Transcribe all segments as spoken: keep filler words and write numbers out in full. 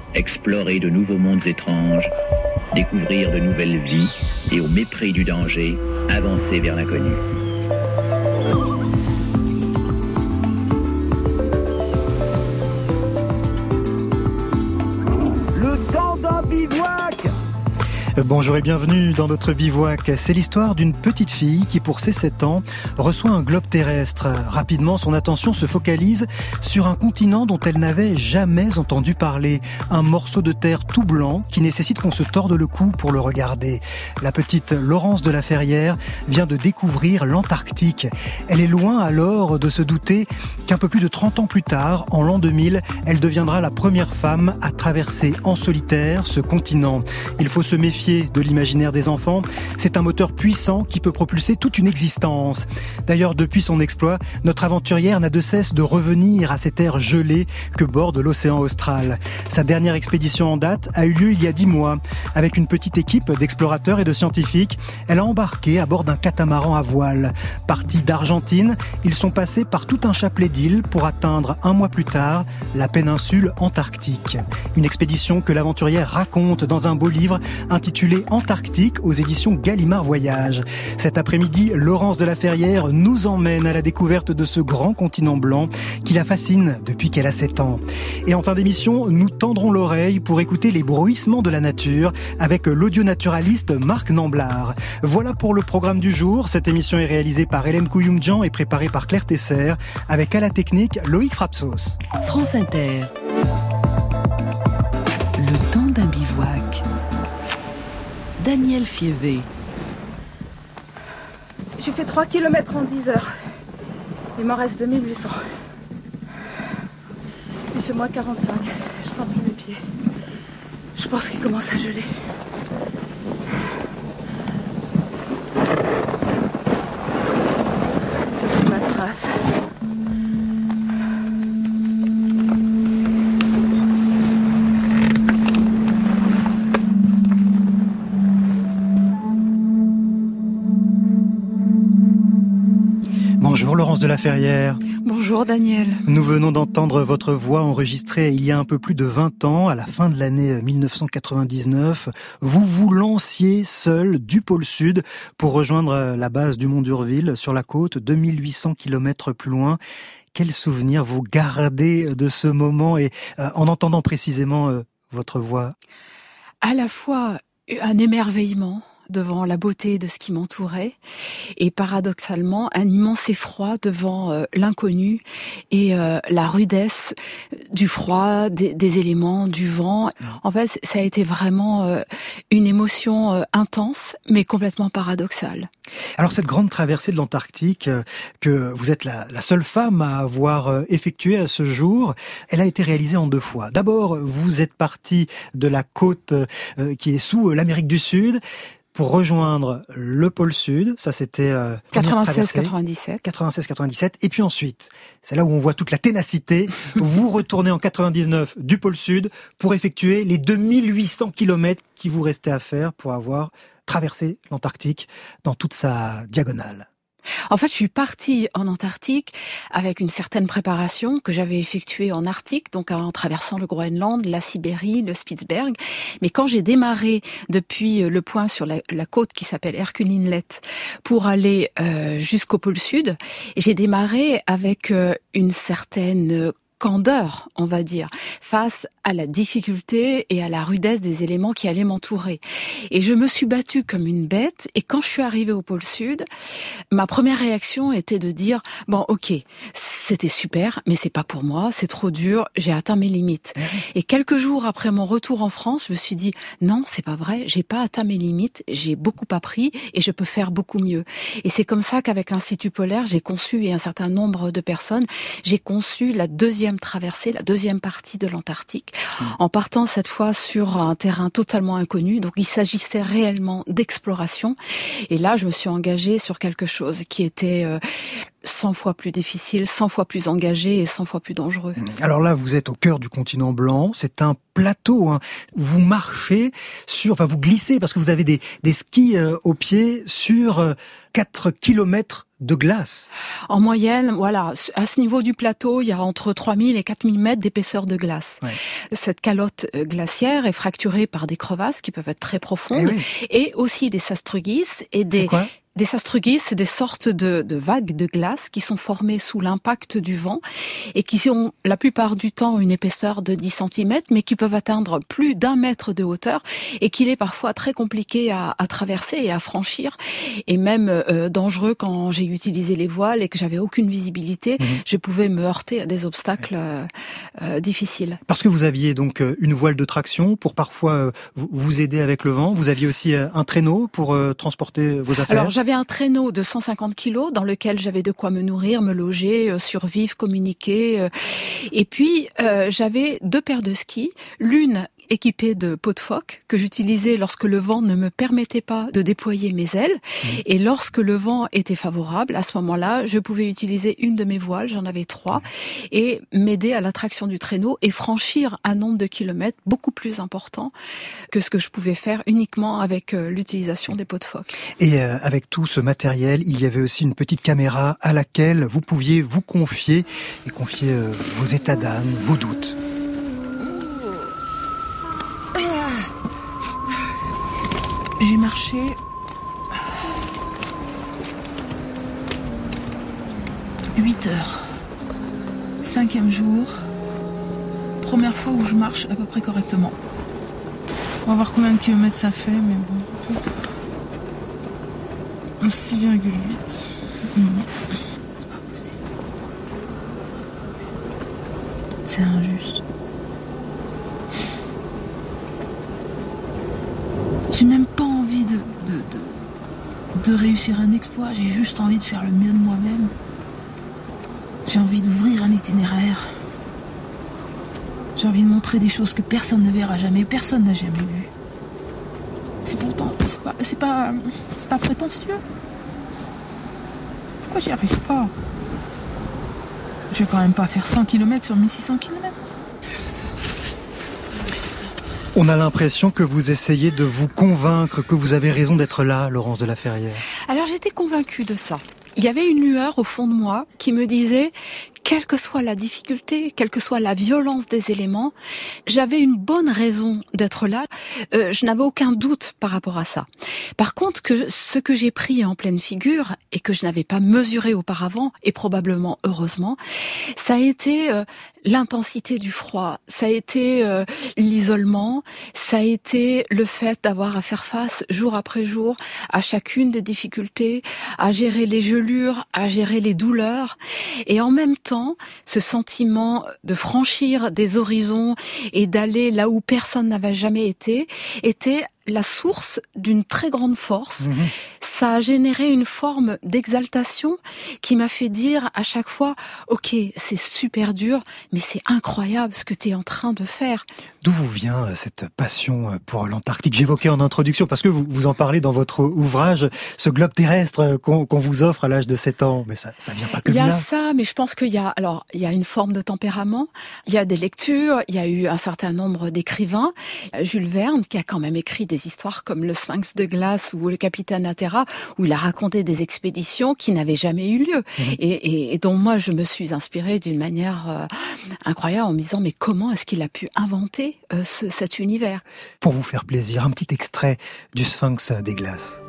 explorer de nouveaux mondes étranges, découvrir de nouvelles vies et au mépris du danger, avancer vers l'inconnu. Le temps d'un bivouac! Bonjour et bienvenue dans notre bivouac. C'est l'histoire d'une petite fille qui, pour ses sept ans, reçoit un globe terrestre. Rapidement, son attention se focalise sur un continent dont elle n'avait jamais entendu parler. Un morceau de terre tout blanc qui nécessite qu'on se torde le cou pour le regarder. La petite Laurence de la Ferrière vient de découvrir l'Antarctique. Elle est loin alors de se douter qu'un peu plus de trente ans plus tard, en l'an deux mille, elle deviendra la première femme à traverser en solitaire ce continent. Il faut se méfier de l'imaginaire des enfants. C'est un moteur puissant qui peut propulser toute une existence. D'ailleurs, depuis son exploit, notre aventurière n'a de cesse de revenir à ces terres gelées que borde l'océan austral. Sa dernière expédition en date a eu lieu il y a dix mois. Avec une petite équipe d'explorateurs et de scientifiques, elle a embarqué à bord d'un catamaran à voile. Partis d'Argentine, ils sont passés par tout un chapelet d'îles pour atteindre un mois plus tard la péninsule antarctique. Une expédition que l'aventurière raconte dans un beau livre intitulé Antarctique aux éditions Gallimard Voyage. Cet après-midi, Laurence de la Ferrière nous emmène à la découverte de ce grand continent blanc qui la fascine depuis qu'elle a sept ans. Et en fin d'émission, nous tendrons l'oreille pour écouter les bruissements de la nature avec l'audionaturaliste Marc Namblard. Voilà pour le programme du jour. Cette émission est réalisée par Hélène Couyoumdjian et préparée par Claire Tesser avec à la technique Loïc Frapsos. France Inter. Le temps d'un bivouac. Daniel Fievé. J'ai fait trois kilomètres en dix heures. Il m'en reste deux mille huit cents. Il fait moins quarante-cinq. Je sens plus mes pieds. Je pense qu'il commence à geler. Ça, c'est ma trace. Bonjour Laurence de la Ferrière. Bonjour Daniel. Nous venons d'entendre votre voix enregistrée il y a un peu plus de vingt ans, à la fin de l'année dix-neuf cent quatre-vingt-dix-neuf. Vous vous lanciez seul du pôle Sud pour rejoindre la base du Mont d'Urville sur la côte, deux mille huit cents kilomètres plus loin. Quel souvenir vous gardez de ce moment et euh, en entendant précisément euh, votre voix? À la fois un émerveillement devant la beauté de ce qui m'entourait et paradoxalement un immense effroi devant euh, l'inconnu et euh, la rudesse du froid, des, des éléments, du vent. En fait, ça a été vraiment euh, une émotion euh, intense mais complètement paradoxale. Alors cette grande traversée de l'Antarctique euh, que vous êtes la, la seule femme à avoir euh, effectuée à ce jour, elle a été réalisée en deux fois. D'abord, vous êtes partie de la côte euh, qui est sous euh, l'Amérique du Sud pour rejoindre le pôle Sud, ça c'était euh, quatre-vingt-seize quatre-vingt-dix-sept. quatre-vingt-seize quatre-vingt-dix-sept. Et puis ensuite, c'est là où on voit toute la ténacité. Vous retournez en quatre-vingt-dix-neuf du pôle Sud pour effectuer les deux mille huit cents kilomètres qui vous restaient à faire pour avoir traversé l'Antarctique dans toute sa diagonale. En fait, je suis partie en Antarctique avec une certaine préparation que j'avais effectuée en Arctique, donc en traversant le Groenland, la Sibérie, le Spitzberg. Mais quand j'ai démarré depuis le point sur la, la côte qui s'appelle Hercule Inlet pour aller euh, jusqu'au pôle Sud, j'ai démarré avec euh, une certaine candeur, on va dire, face à la difficulté et à la rudesse des éléments qui allaient m'entourer. Et je me suis battue comme une bête, et quand je suis arrivée au pôle Sud, ma première réaction était de dire, bon, ok, c'était super, mais c'est pas pour moi, c'est trop dur, j'ai atteint mes limites. Et quelques jours après mon retour en France, je me suis dit, non, c'est pas vrai, j'ai pas atteint mes limites, j'ai beaucoup appris, et je peux faire beaucoup mieux. Et c'est comme ça qu'avec l'Institut Polaire, j'ai conçu, et un certain nombre de personnes, j'ai conçu la deuxième traversée, la deuxième partie de l'Antarctique, mmh. en partant cette fois sur un terrain totalement inconnu. Donc il s'agissait réellement d'exploration. Et là, je me suis engagée sur quelque chose qui était euh, cent fois plus difficile, cent fois plus engagé et cent fois plus dangereux. Alors là, vous êtes au cœur du continent blanc. C'est un plateau. Hein. Vous marchez sur, enfin vous glissez parce que vous avez des, des skis euh, aux pieds sur euh, quatre kilomètres de glace. En moyenne, voilà, à ce niveau du plateau, il y a entre trois mille et quatre mille mètres d'épaisseur de glace. Ouais. Cette calotte glaciaire est fracturée par des crevasses qui peuvent être très profondes, et, oui. et aussi des sastrugistes et des... C'est quoi ? Des sastrugistes, c'est des sortes de, de vagues de glace qui sont formées sous l'impact du vent et qui ont la plupart du temps une épaisseur de dix centimètres, mais qui peuvent atteindre plus d'un mètre de hauteur et qu'il est parfois très compliqué à, à traverser et à franchir, et même euh, dangereux quand j'ai utilisé les voiles et que j'avais aucune visibilité. Mmh. Je pouvais me heurter à des obstacles euh, euh, difficiles. Parce que vous aviez donc une voile de traction pour parfois euh, vous aider avec le vent. Vous aviez aussi euh, un traîneau pour euh, transporter vos affaires. Alors, j'avais un traîneau de cent cinquante kilos dans lequel j'avais de quoi me nourrir, me loger, euh, survivre, communiquer. Euh, et puis, euh, j'avais deux paires de skis, l'une équipée de peau de phoque que j'utilisais lorsque le vent ne me permettait pas de déployer mes ailes. Mmh. Et lorsque le vent était favorable, à ce moment-là, je pouvais utiliser une de mes voiles, j'en avais trois, et m'aider à l'attraction du traîneau et franchir un nombre de kilomètres beaucoup plus important que ce que je pouvais faire uniquement avec euh, l'utilisation des peaux de phoque. Et euh, avec tout ce matériel, il y avait aussi une petite caméra à laquelle vous pouviez vous confier et confier euh, vos états d'âme, vos doutes. J'ai marché huit heures. Cinquième jour. Première fois où je marche à peu près correctement. On va voir combien de kilomètres ça fait, mais bon. six virgule huit. Mmh. C'est pas possible. C'est injuste. J'ai même pas envie de, de, de, de réussir un exploit, j'ai juste envie de faire le mieux de moi-même. J'ai envie d'ouvrir un itinéraire. J'ai envie de montrer des choses que personne ne verra jamais, personne n'a jamais vu. C'est pourtant, c'est pas, c'est pas, c'est pas prétentieux. Pourquoi j'y arrive pas ? Je vais quand même pas faire cent kilomètres sur mille six cents kilomètres. On a l'impression que vous essayez de vous convaincre que vous avez raison d'être là, Laurence de la Ferrière. Alors j'étais convaincue de ça. Il y avait une lueur au fond de moi qui me disait, quelle que soit la difficulté, quelle que soit la violence des éléments, j'avais une bonne raison d'être là. Euh, je n'avais aucun doute par rapport à ça. Par contre, que ce que j'ai pris en pleine figure et que je n'avais pas mesuré auparavant, et probablement heureusement, ça a été euh, l'intensité du froid, ça a été euh, l'isolement, ça a été le fait d'avoir à faire face jour après jour à chacune des difficultés, à gérer les gelures, à gérer les douleurs, et en même temps, ce sentiment de franchir des horizons et d'aller là où personne n'avait jamais été, était la source d'une très grande force. Mmh. Ça a généré une forme d'exaltation qui m'a fait dire à chaque fois, ok, c'est super dur, mais c'est incroyable ce que tu es en train de faire. D'où vous vient cette passion pour l'Antarctique ? J'évoquais en introduction, parce que vous, vous en parlez dans votre ouvrage, ce globe terrestre qu'on, qu'on vous offre à l'âge de sept ans, mais ça, ça vient pas que de là. Il y a ça, mais je pense qu'il y a, alors, il y a une forme de tempérament, il y a des lectures, il y a eu un certain nombre d'écrivains. Jules Verne, qui a quand même écrit des histoires comme le Sphinx de glace ou le Capitaine Atterra, où il a raconté des expéditions qui n'avaient jamais eu lieu, mmh. et, et, et dont moi je me suis inspirée d'une manière euh, incroyable en me disant mais comment est-ce qu'il a pu inventer euh, ce, cet univers ? Pour vous faire plaisir, un petit extrait du Sphinx des glaces.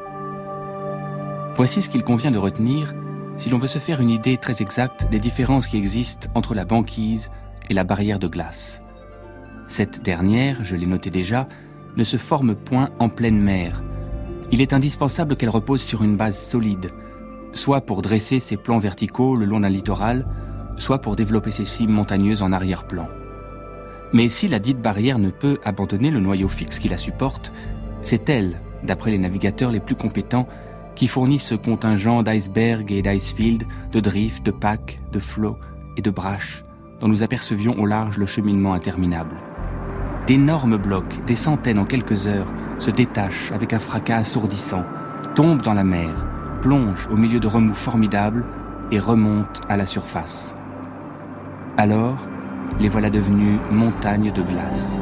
Voici ce qu'il convient de retenir si l'on veut se faire une idée très exacte des différences qui existent entre la banquise et la barrière de glace. Cette dernière, je l'ai noté déjà, ne se forme point en pleine mer. Il est indispensable qu'elle repose sur une base solide, soit pour dresser ses plans verticaux le long d'un littoral, soit pour développer ses cimes montagneuses en arrière-plan. Mais si la dite barrière ne peut abandonner le noyau fixe qui la supporte, c'est elle, d'après les navigateurs les plus compétents, qui fournit ce contingent d'icebergs et d'icefields, de drifts, de packs, de flots et de braches, dont nous apercevions au large le cheminement interminable. D'énormes blocs, des centaines en quelques heures, se détachent avec un fracas assourdissant, tombent dans la mer, plongent au milieu de remous formidables et remontent à la surface. Alors, les voilà devenus montagnes de glace.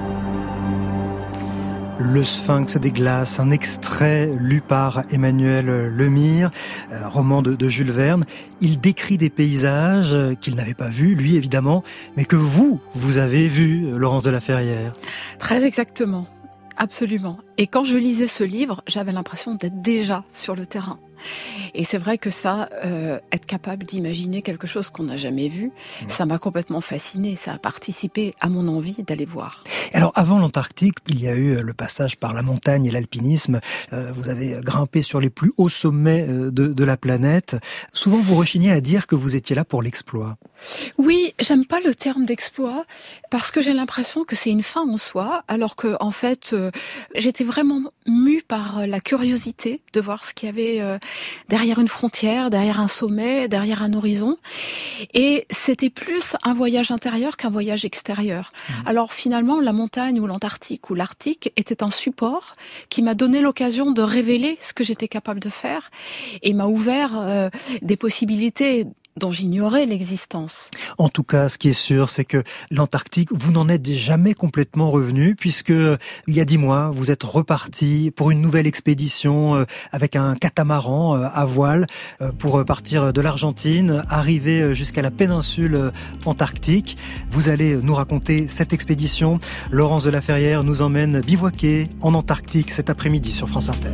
Le Sphinx des glaces, un extrait lu par Emmanuel Lemire, euh, roman de, de Jules Verne. Il décrit des paysages qu'il n'avait pas vus, lui évidemment, mais que vous, vous avez vus, Laurence de la Ferrière. Très exactement, absolument. Et quand je lisais ce livre, j'avais l'impression d'être déjà sur le terrain. Et c'est vrai que ça, euh, être capable d'imaginer quelque chose qu'on n'a jamais vu, mmh. ça m'a complètement fascinée. Ça a participé à mon envie d'aller voir. Alors, avant l'Antarctique, il y a eu le passage par la montagne et l'alpinisme. Euh, vous avez grimpé sur les plus hauts sommets de, de la planète. Souvent, vous rechignez à dire que vous étiez là pour l'exploit. Oui, j'aime pas le terme d'exploit parce que j'ai l'impression que c'est une fin en soi, alors que en fait, euh, j'étais vraiment mue par la curiosité de voir ce qu'il y avait euh, derrière une frontière, derrière un sommet, derrière un horizon. Et c'était plus un voyage intérieur qu'un voyage extérieur. Mmh. Alors finalement, la montagne ou l'Antarctique ou l'Arctique était un support qui m'a donné l'occasion de révéler ce que j'étais capable de faire et m'a ouvert euh, des possibilités dont j'ignorais l'existence. En tout cas, ce qui est sûr, c'est que l'Antarctique, vous n'en êtes jamais complètement revenu, puisque il y a dix mois, vous êtes reparti pour une nouvelle expédition avec un catamaran à voile pour partir de l'Argentine, arriver jusqu'à la péninsule antarctique. Vous allez nous raconter cette expédition. Laurence de la Ferrière nous emmène bivouaquer en Antarctique cet après-midi sur France Inter.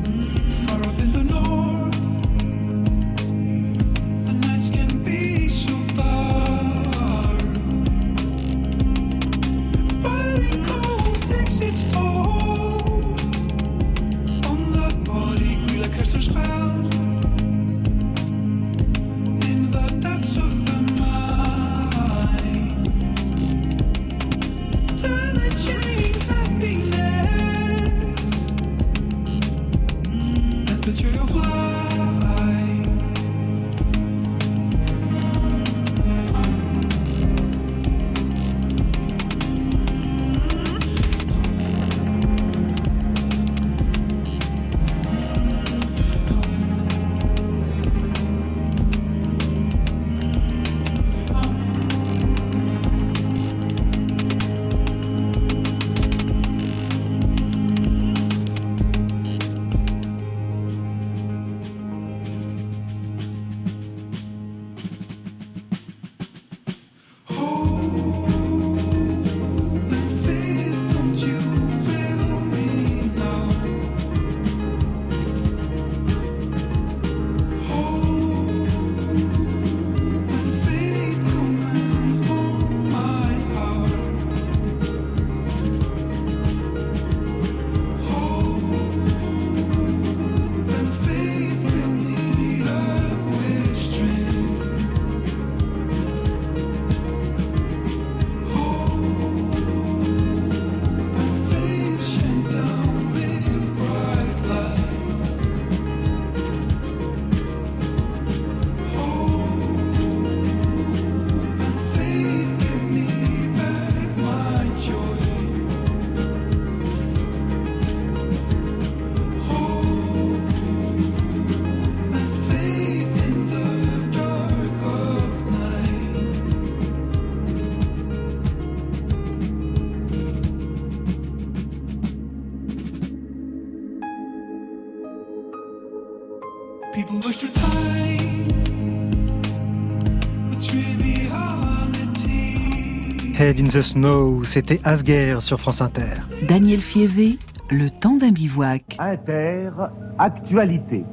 Head in the Snow, c'était Asger sur France Inter. Daniel Fievé, le temps d'un bivouac. Inter, actualité.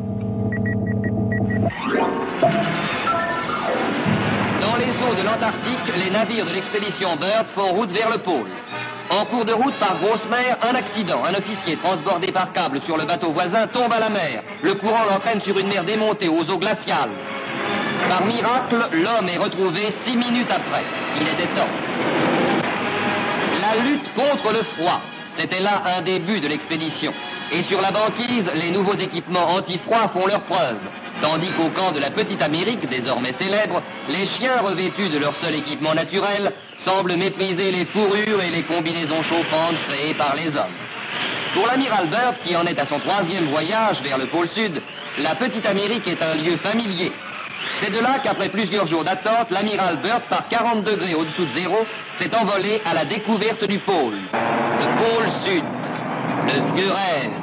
Dans les eaux de l'Antarctique, les navires de l'expédition Byrd font route vers le pôle. En cours de route par grosse mer, un accident. Un officier transbordé par câble sur le bateau voisin tombe à la mer. Le courant l'entraîne sur une mer démontée aux eaux glaciales. Par miracle, l'homme est retrouvé six minutes après. Il était temps. La lutte contre le froid, c'était là un des buts de l'expédition. Et sur la banquise, les nouveaux équipements anti-froid font leurs preuves. Tandis qu'au camp de la Petite Amérique, désormais célèbre, les chiens revêtus de leur seul équipement naturel semblent mépriser les fourrures et les combinaisons chauffantes créées par les hommes. Pour l'amiral Byrd, qui en est à son troisième voyage vers le pôle Sud, la Petite Amérique est un lieu familier. C'est de là qu'après plusieurs jours d'attente, l'amiral Byrd, par quarante degrés au-dessous de zéro, s'est envolé à la découverte du pôle. Le pôle sud. Le vieux rêve.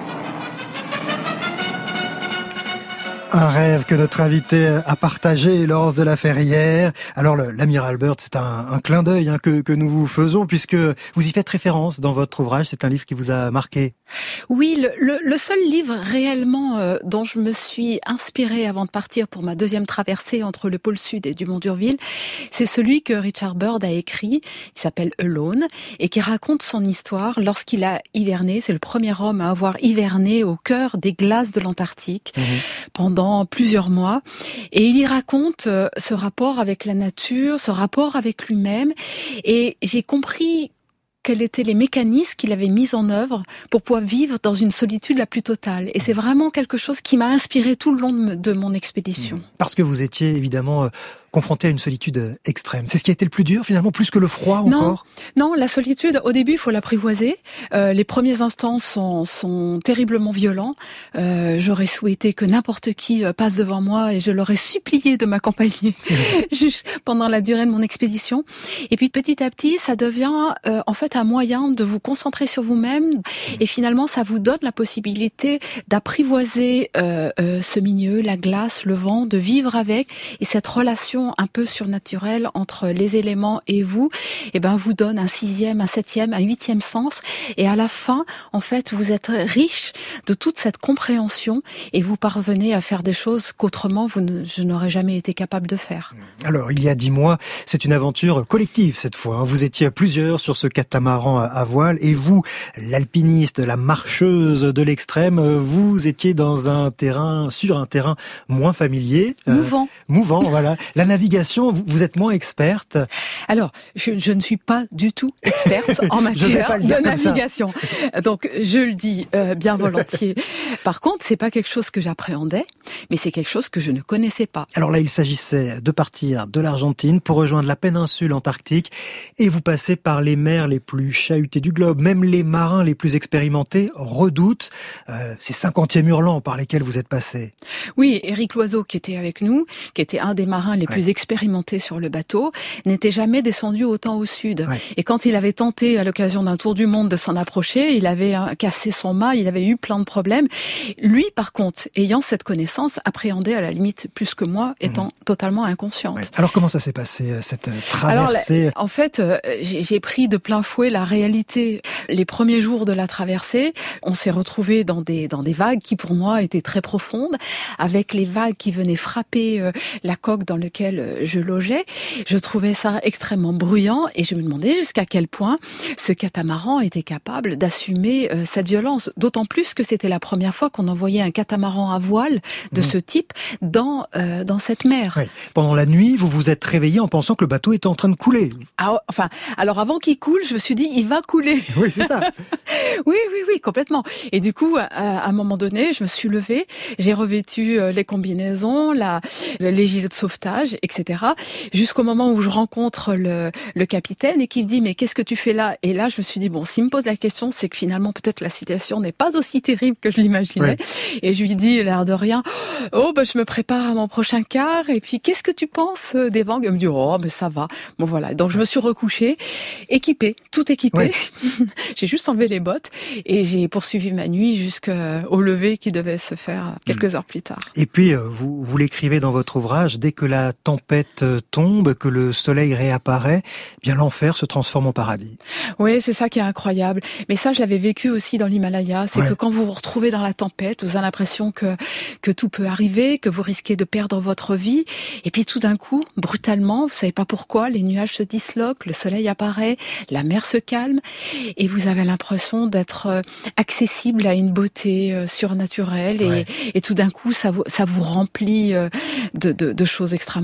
Un rêve que notre invité a partagé lors de la Ferrière. Alors le, l'amiral Byrd, c'est un, un clin d'œil hein, que, que nous vous faisons puisque vous y faites référence dans votre ouvrage. C'est un livre qui vous a marqué. Oui, le, le, le seul livre réellement euh, dont je me suis inspirée avant de partir pour ma deuxième traversée entre le pôle Sud et Dumont d'Urville, c'est celui que Richard Byrd a écrit, qui s'appelle Alone, et qui raconte son histoire lorsqu'il a hiverné. C'est le premier homme à avoir hiverné au cœur des glaces de l'Antarctique mmh. pendant plusieurs mois. Et il y raconte euh, ce rapport avec la nature, ce rapport avec lui-même. Et j'ai compris quels étaient les mécanismes qu'il avait mis en œuvre pour pouvoir vivre dans une solitude la plus totale. Et c'est vraiment quelque chose qui m'a inspiré tout le long de, de mon expédition. Parce que vous étiez évidemment confronté à une solitude extrême. C'est ce qui a été le plus dur finalement, plus que le froid encore? Non, non, la solitude, au début, il faut l'apprivoiser. Euh, les premiers instants sont, sont terriblement violents. Euh, j'aurais souhaité que n'importe qui passe devant moi et je l'aurais supplié de m'accompagner juste pendant la durée de mon expédition. Et puis petit à petit, ça devient euh, en fait un moyen de vous concentrer sur vous-même et finalement, ça vous donne la possibilité d'apprivoiser euh, euh, ce milieu, la glace, le vent, de vivre avec et cette relation un peu surnaturelle entre les éléments et vous, et ben vous donne un sixième, un septième, un huitième sens. Et à la fin, en fait, vous êtes riche de toute cette compréhension et vous parvenez à faire des choses qu'autrement vous ne, je n'aurais jamais été capable de faire. Alors, il y a dix mois, c'est une aventure collective cette fois. Vous étiez à plusieurs sur ce catamaran à voile et vous, l'alpiniste, la marcheuse de l'extrême, vous étiez dans un terrain, sur un terrain moins familier. Mouvant. Euh, mouvant, voilà. La navigation, vous, vous êtes moins experte. Alors, je, je ne suis pas du tout experte en matière de navigation. Donc, je le dis euh, bien volontiers. Par contre, c'est pas quelque chose que j'appréhendais, mais c'est quelque chose que je ne connaissais pas. Alors là, il s'agissait de partir de l'Argentine pour rejoindre la péninsule antarctique et vous passez par les mers les plus chahutées du globe. Même les marins les plus expérimentés redoutent euh, ces cinquantième hurlants par lesquels vous êtes passé. Oui, Éric Loiseau, qui était avec nous, qui était un des marins les ouais. plus expérimentés sur le bateau, n'était jamais descendu autant au sud. Ouais. Et quand il avait tenté, à l'occasion d'un tour du monde, de s'en approcher, il avait hein, cassé son mât, il avait eu plein de problèmes. Lui, par contre, ayant cette connaissance, appréhendait à la limite plus que moi, étant mmh. totalement inconsciente. Ouais. Alors comment ça s'est passé, cette traversée? Alors, en fait, euh, j'ai, j'ai pris de plein fouet la réalité. Les premiers jours de la traversée, on s'est retrouvés dans des, dans des vagues qui, pour moi, étaient très profondes, avec les vagues qui venaient frapper euh, la coque dans laquelle je logeais. Je trouvais ça extrêmement bruyant et je me demandais jusqu'à quel point ce catamaran était capable d'assumer euh, cette violence. D'autant plus que c'était la première fois qu'on envoyait un catamaran à voile de mmh. ce type dans, euh, dans cette mer. Oui. Pendant la nuit, vous vous êtes réveillé en pensant que le bateau était en train de couler. Ah, enfin, alors avant qu'il coule, je me suis dit, il va couler. Oui, c'est ça. oui, oui, oui, complètement. Et du coup, à, à un moment donné, je me suis levée, j'ai revêtu les combinaisons, la, les gilets de sauvetage, et cetera. Jusqu'au moment où je rencontre le, le capitaine et qui me dit, mais qu'est-ce que tu fais là? Et là, je me suis dit, bon, s'il me pose la question, c'est que finalement, peut-être la situation n'est pas aussi terrible que je l'imaginais. Oui. Et je lui dis, l'air de rien, oh, ben, je me prépare à mon prochain quart. Et puis, qu'est-ce que tu penses des vagues? Elle me dit, oh, ben, ça va. Bon, voilà. Donc, je me suis recouchée, équipée, tout équipée. Oui. J'ai juste enlevé les bottes et j'ai poursuivi ma nuit jusqu'au lever qui devait se faire quelques heures plus tard. Et puis, vous, vous l'écrivez dans votre ouvrage, dès que la tempête tombe, que le soleil réapparaît, eh bien l'enfer se transforme en paradis. Oui, c'est ça qui est incroyable. Mais ça, je l'avais vécu aussi dans l'Himalaya. C'est ouais. que quand vous vous retrouvez dans la tempête, vous avez l'impression que que tout peut arriver, que vous risquez de perdre votre vie. Et puis tout d'un coup, brutalement, vous savez pas pourquoi, les nuages se disloquent, le soleil apparaît, la mer se calme, et vous avez l'impression d'être accessible à une beauté surnaturelle. Ouais. Et, et tout d'un coup, ça vous ça vous remplit de, de, de choses extrêmement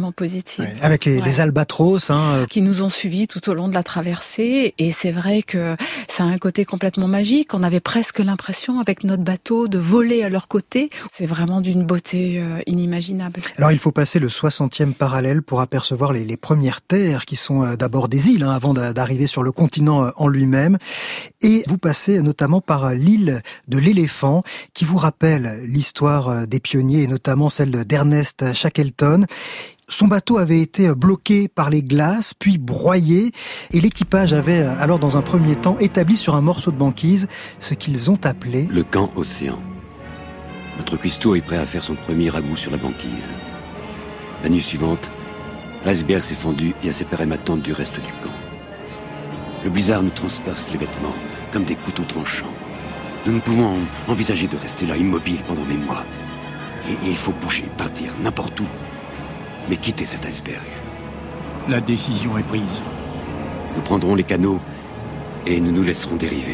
extrêmement positive. Ouais, avec les, ouais. les albatros, hein, qui nous ont suivis tout au long de la traversée. Et c'est vrai que ça a un côté complètement magique. On avait presque l'impression, avec notre bateau, de voler à leur côté. C'est vraiment d'une beauté euh, inimaginable. Alors il faut passer le soixantième parallèle pour apercevoir les, les premières terres qui sont euh, d'abord des îles, hein, avant d'arriver sur le continent euh, en lui-même. Et vous passez notamment par l'île de l'Éléphant, qui vous rappelle l'histoire des pionniers, et notamment celle d'Ernest Shackleton. Son bateau avait été bloqué par les glaces, puis broyé, et l'équipage avait alors dans un premier temps établi sur un morceau de banquise ce qu'ils ont appelé le camp océan. Notre cuistot est prêt à faire son premier ragoût sur la banquise. La nuit suivante, l'iceberg s'est fondu et a séparé ma tente du reste du camp. Le blizzard nous transperce les vêtements comme des couteaux tranchants. Nous ne pouvons envisager de rester là immobiles pendant des mois. Et il faut bouger, partir, n'importe où. Mais quitter cet iceberg. La décision est prise. Nous prendrons les canots et nous nous laisserons dériver.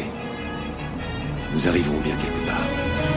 Nous arriverons bien quelque part.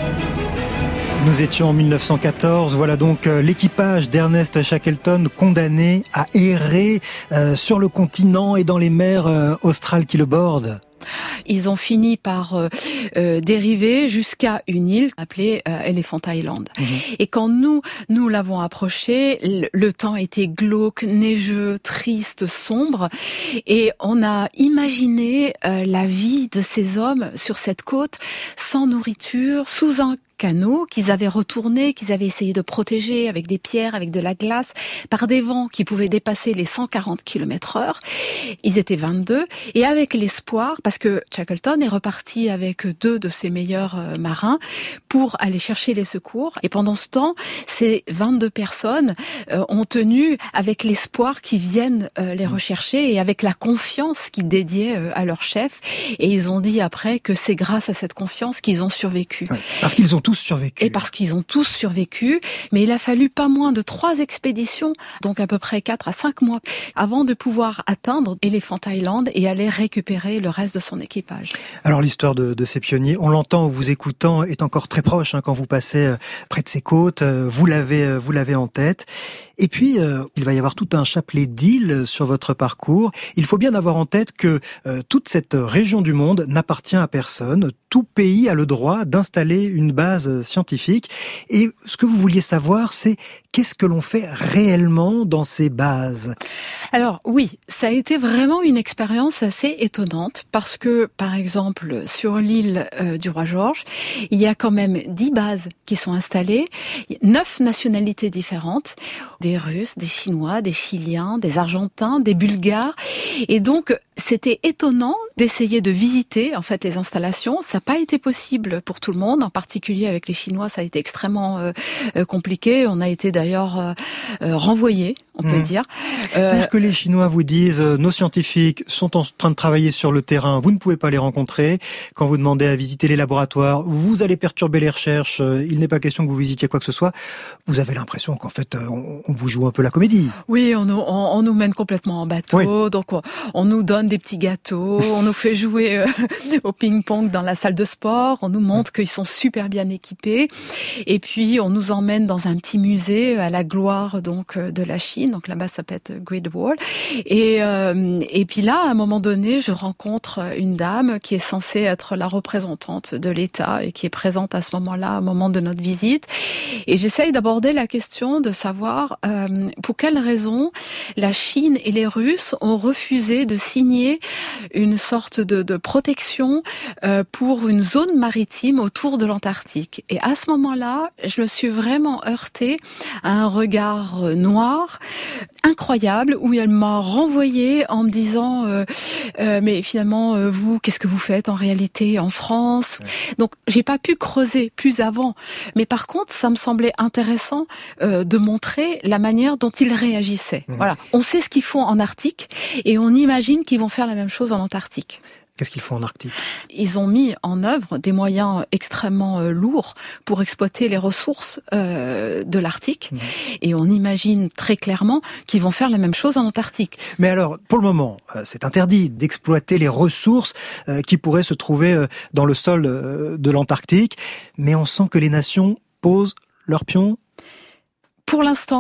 Nous étions en mille neuf cent quatorze, voilà donc l'équipage d'Ernest Shackleton condamné à errer euh, sur le continent et dans les mers euh, australes qui le bordent. Ils ont fini par euh, euh, dériver jusqu'à une île appelée euh, Elephant Island. Mmh. Et quand nous, nous l'avons approché, le, le temps était glauque, neigeux, triste, sombre. Et on a imaginé euh, la vie de ces hommes sur cette côte, sans nourriture, sous un canot qu'ils avaient retourné, qu'ils avaient essayé de protéger avec des pierres, avec de la glace, par des vents qui pouvaient dépasser les cent quarante kilomètres heure. Ils étaient vingt-deux, et avec l'espoir, parce que Shackleton est reparti avec deux de ses meilleurs marins pour aller chercher les secours. Et pendant ce temps, ces vingt-deux personnes euh, ont tenu avec l'espoir qu'ils viennent euh, les rechercher et avec la confiance qu'ils dédiaient euh, à leur chef. Et ils ont dit après que c'est grâce à cette confiance qu'ils ont survécu. Ouais, parce qu'ils ont tous survécu. Et parce qu'ils ont tous survécu, mais il a fallu pas moins de trois expéditions, donc à peu près quatre à cinq mois, avant de pouvoir atteindre Elephant Island et aller récupérer le reste de son équipage. Alors l'histoire de, de ces pionniers, on l'entend en vous écoutant, est encore très proche hein, quand vous passez près de ces côtes, vous l'avez, vous l'avez en tête. Et puis, euh, il va y avoir tout un chapelet d'îles sur votre parcours. Il faut bien avoir en tête que euh, toute cette région du monde n'appartient à personne. Tout pays a le droit d'installer une base scientifique. Et ce que vous vouliez savoir, c'est qu'est-ce que l'on fait réellement dans ces bases ? Alors oui, ça a été vraiment une expérience assez étonnante parce que, par exemple, sur l'île euh, du Roi George, il y a quand même dix bases qui sont installées, neuf nationalités différentes, des Russes, des Chinois, des Chiliens, des Argentins, des Bulgares. Et donc, c'était étonnant d'essayer de visiter en fait les installations. Ça n'a pas été possible pour tout le monde, en particulier avec les Chinois, ça a été extrêmement euh, compliqué. On a été d'ailleurs euh, euh, renvoyés, on mmh. peut dire. Euh, C'est-à-dire que les Chinois vous disent euh, nos scientifiques sont en train de travailler sur le terrain, vous ne pouvez pas les rencontrer. Quand vous demandez à visiter les laboratoires, vous allez perturber les recherches, euh, il n'est pas question que vous visitiez quoi que ce soit. Vous avez l'impression qu'en fait, euh, on, on vous joue un peu la comédie. Oui, on nous, on, on nous mène complètement en bateau, oui. donc on, on nous donne des petits gâteaux, on nous fait jouer euh, au ping-pong dans la salle de sport, on nous montre qu'ils sont super bien équipés, et puis on nous emmène dans un petit musée à la gloire donc de la Chine, donc là-bas ça s'appelle Great Wall, et euh, et puis là à un moment donné je rencontre une dame qui est censée être la représentante de l'État et qui est présente à ce moment-là, au moment de notre visite, et j'essaye d'aborder la question de savoir euh, pour quelles raisons la Chine et les Russes ont refusé de signer une sorte de, de protection euh, pour une zone maritime autour de l'Antarctique. Et à ce moment-là, je me suis vraiment heurtée à un regard noir, incroyable, où elle m'a renvoyée en me disant euh, euh, mais finalement, euh, vous, qu'est-ce que vous faites en réalité en France ? Donc, j'ai pas pu creuser plus avant. Mais par contre, ça me semblait intéressant euh, de montrer la manière dont ils réagissaient. Mmh. Voilà. On sait ce qu'ils font en Arctique et on imagine qu'ils vont faire la même chose en Antarctique. Qu'est-ce qu'ils font en Arctique ? Ils ont mis en œuvre des moyens extrêmement euh, lourds pour exploiter les ressources euh, de l'Arctique. Mmh. Et on imagine très clairement qu'ils vont faire la même chose en Antarctique. Mais alors, pour le moment, euh, c'est interdit d'exploiter les ressources euh, qui pourraient se trouver euh, dans le sol euh, de l'Antarctique. Mais on sent que les nations posent leurs pions. Pour l'instant,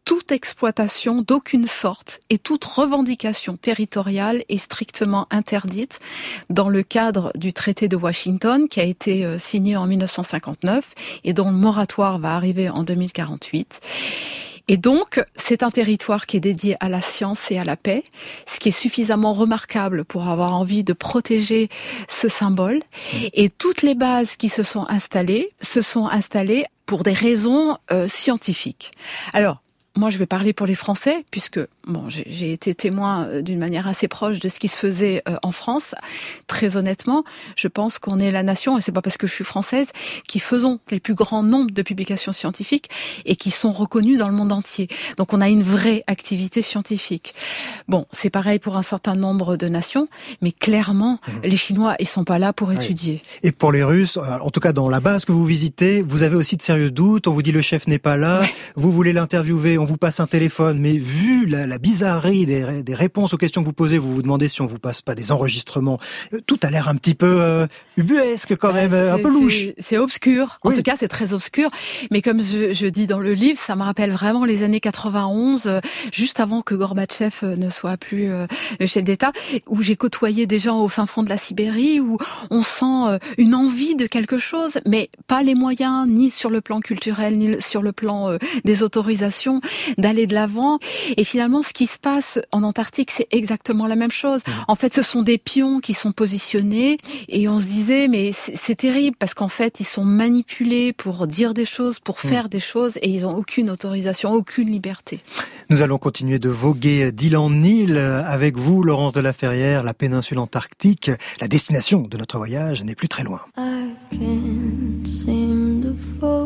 toute exploitation d'aucune sorte et toute revendication territoriale est strictement interdite dans le cadre du traité de Washington qui a été signé en mille neuf cent cinquante-neuf et dont le moratoire va arriver en deux mille quarante-huit. Et donc, c'est un territoire qui est dédié à la science et à la paix, ce qui est suffisamment remarquable pour avoir envie de protéger ce symbole. Et toutes les bases qui se sont installées, se sont installées pour des raisons euh, scientifiques. Alors, moi, je vais parler pour les Français, puisque bon, j'ai, j'ai été témoin euh, d'une manière assez proche de ce qui se faisait euh, en France. Très honnêtement, je pense qu'on est la nation, et c'est pas parce que je suis française, qui faisons les plus grands nombres de publications scientifiques et qui sont reconnues dans le monde entier. Donc, on a une vraie activité scientifique. Bon, c'est pareil pour un certain nombre de nations, mais clairement, mmh. les Chinois, ils sont pas là pour étudier. Et pour les Russes, en tout cas dans la base que vous visitez, vous avez aussi de sérieux doutes. On vous dit le chef n'est pas là, ouais. vous voulez l'interviewer. On vous passe un téléphone, mais vu la, la bizarrerie des, des réponses aux questions que vous posez, vous vous demandez si on vous passe pas des enregistrements. Tout a l'air un petit peu euh, ubuesque quand même, bah, un peu louche. C'est, c'est obscur. En oui. tout cas, c'est très obscur. Mais comme je, je dis dans le livre, ça me rappelle vraiment les années quatre-vingt-onze, euh, juste avant que Gorbatchev ne soit plus euh, le chef d'État, où j'ai côtoyé des gens au fin fond de la Sibérie, où on sent euh, une envie de quelque chose, mais pas les moyens, ni sur le plan culturel, ni sur le plan euh, des autorisations, d'aller de l'avant. Et finalement, ce qui se passe en Antarctique, c'est exactement la même chose. Mmh. En fait, ce sont des pions qui sont positionnés et on se disait, mais c'est, c'est terrible parce qu'en fait, ils sont manipulés pour dire des choses, pour mmh. faire des choses et ils n'ont aucune autorisation, aucune liberté. Nous allons continuer de voguer d'île en île avec vous, Laurence de la Ferrière, la péninsule antarctique. La destination de notre voyage n'est plus très loin. I can't seem to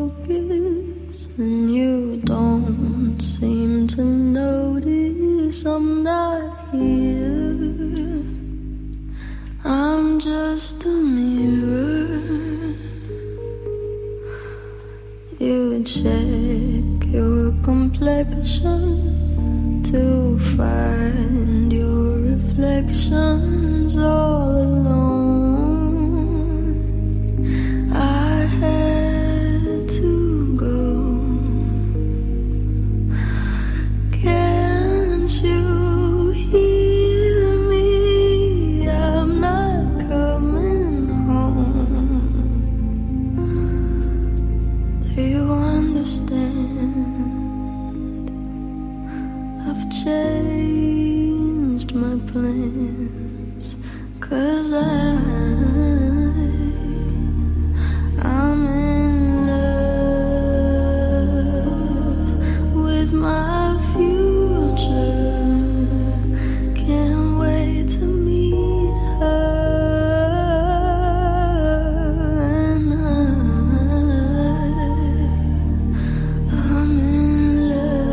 focus and you don't seem to notice I'm not here. I'm just a mirror. You check your complexion to find your reflections all alone. I had to go. Can't you hear me? I'm not coming home. Do you understand? I've changed my plans, 'cause I I'm in love with my future. Can't wait to meet her. And I, I'm in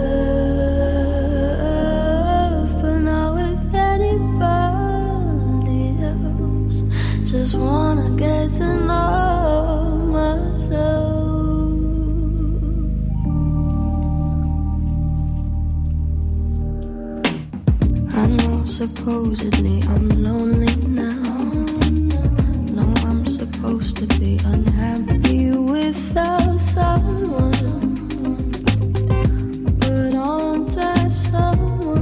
love, but not with anybody else. Just wanna get to know myself. I know supposedly I'm lonely now. No, I'm supposed to be unhappy without someone. But aren't I someone?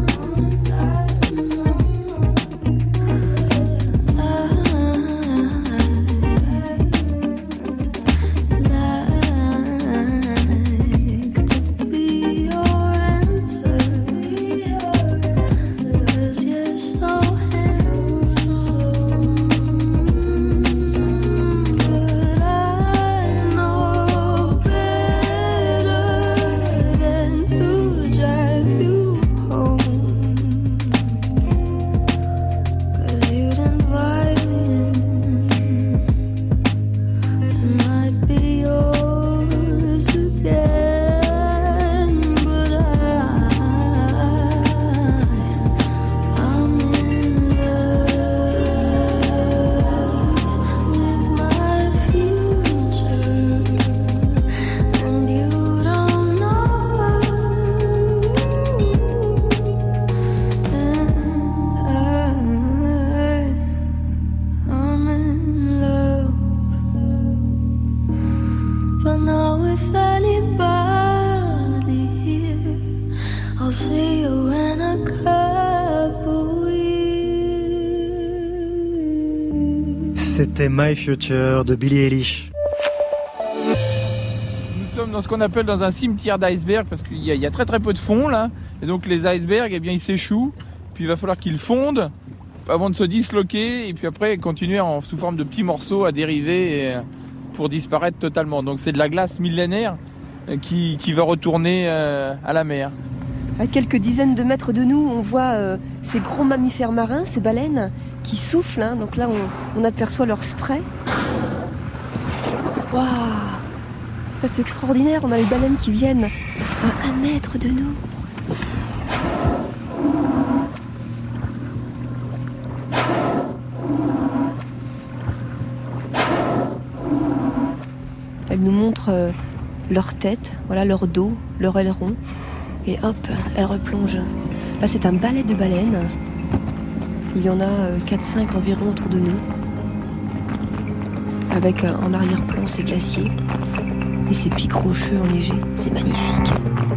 So C'était My Future de Billie Eilish. Nous sommes dans ce qu'on appelle dans un cimetière d'iceberg parce qu'il y, y a très très peu de fond là. Et donc les icebergs, eh bien, ils s'échouent. Puis il va falloir qu'ils fondent avant de se disloquer et puis après continuer en, sous forme de petits morceaux à dériver et, pour disparaître totalement. Donc c'est de la glace millénaire qui, qui va retourner euh, à la mer. À quelques dizaines de mètres de nous, on voit euh, ces gros mammifères marins, ces baleines, qui soufflent. Hein. Donc là, on, on aperçoit leur spray. Waouh! En fait, c'est extraordinaire. On a les baleines qui viennent à un mètre de nous. Elles nous montrent euh, leur tête, voilà, leur dos, leur aileron. Et hop, elle replonge. Là, c'est un balai de baleines. Il y en a quatre cinq environ autour de nous. Avec en arrière-plan ces glaciers et ces pics rocheux enneigés. C'est magnifique.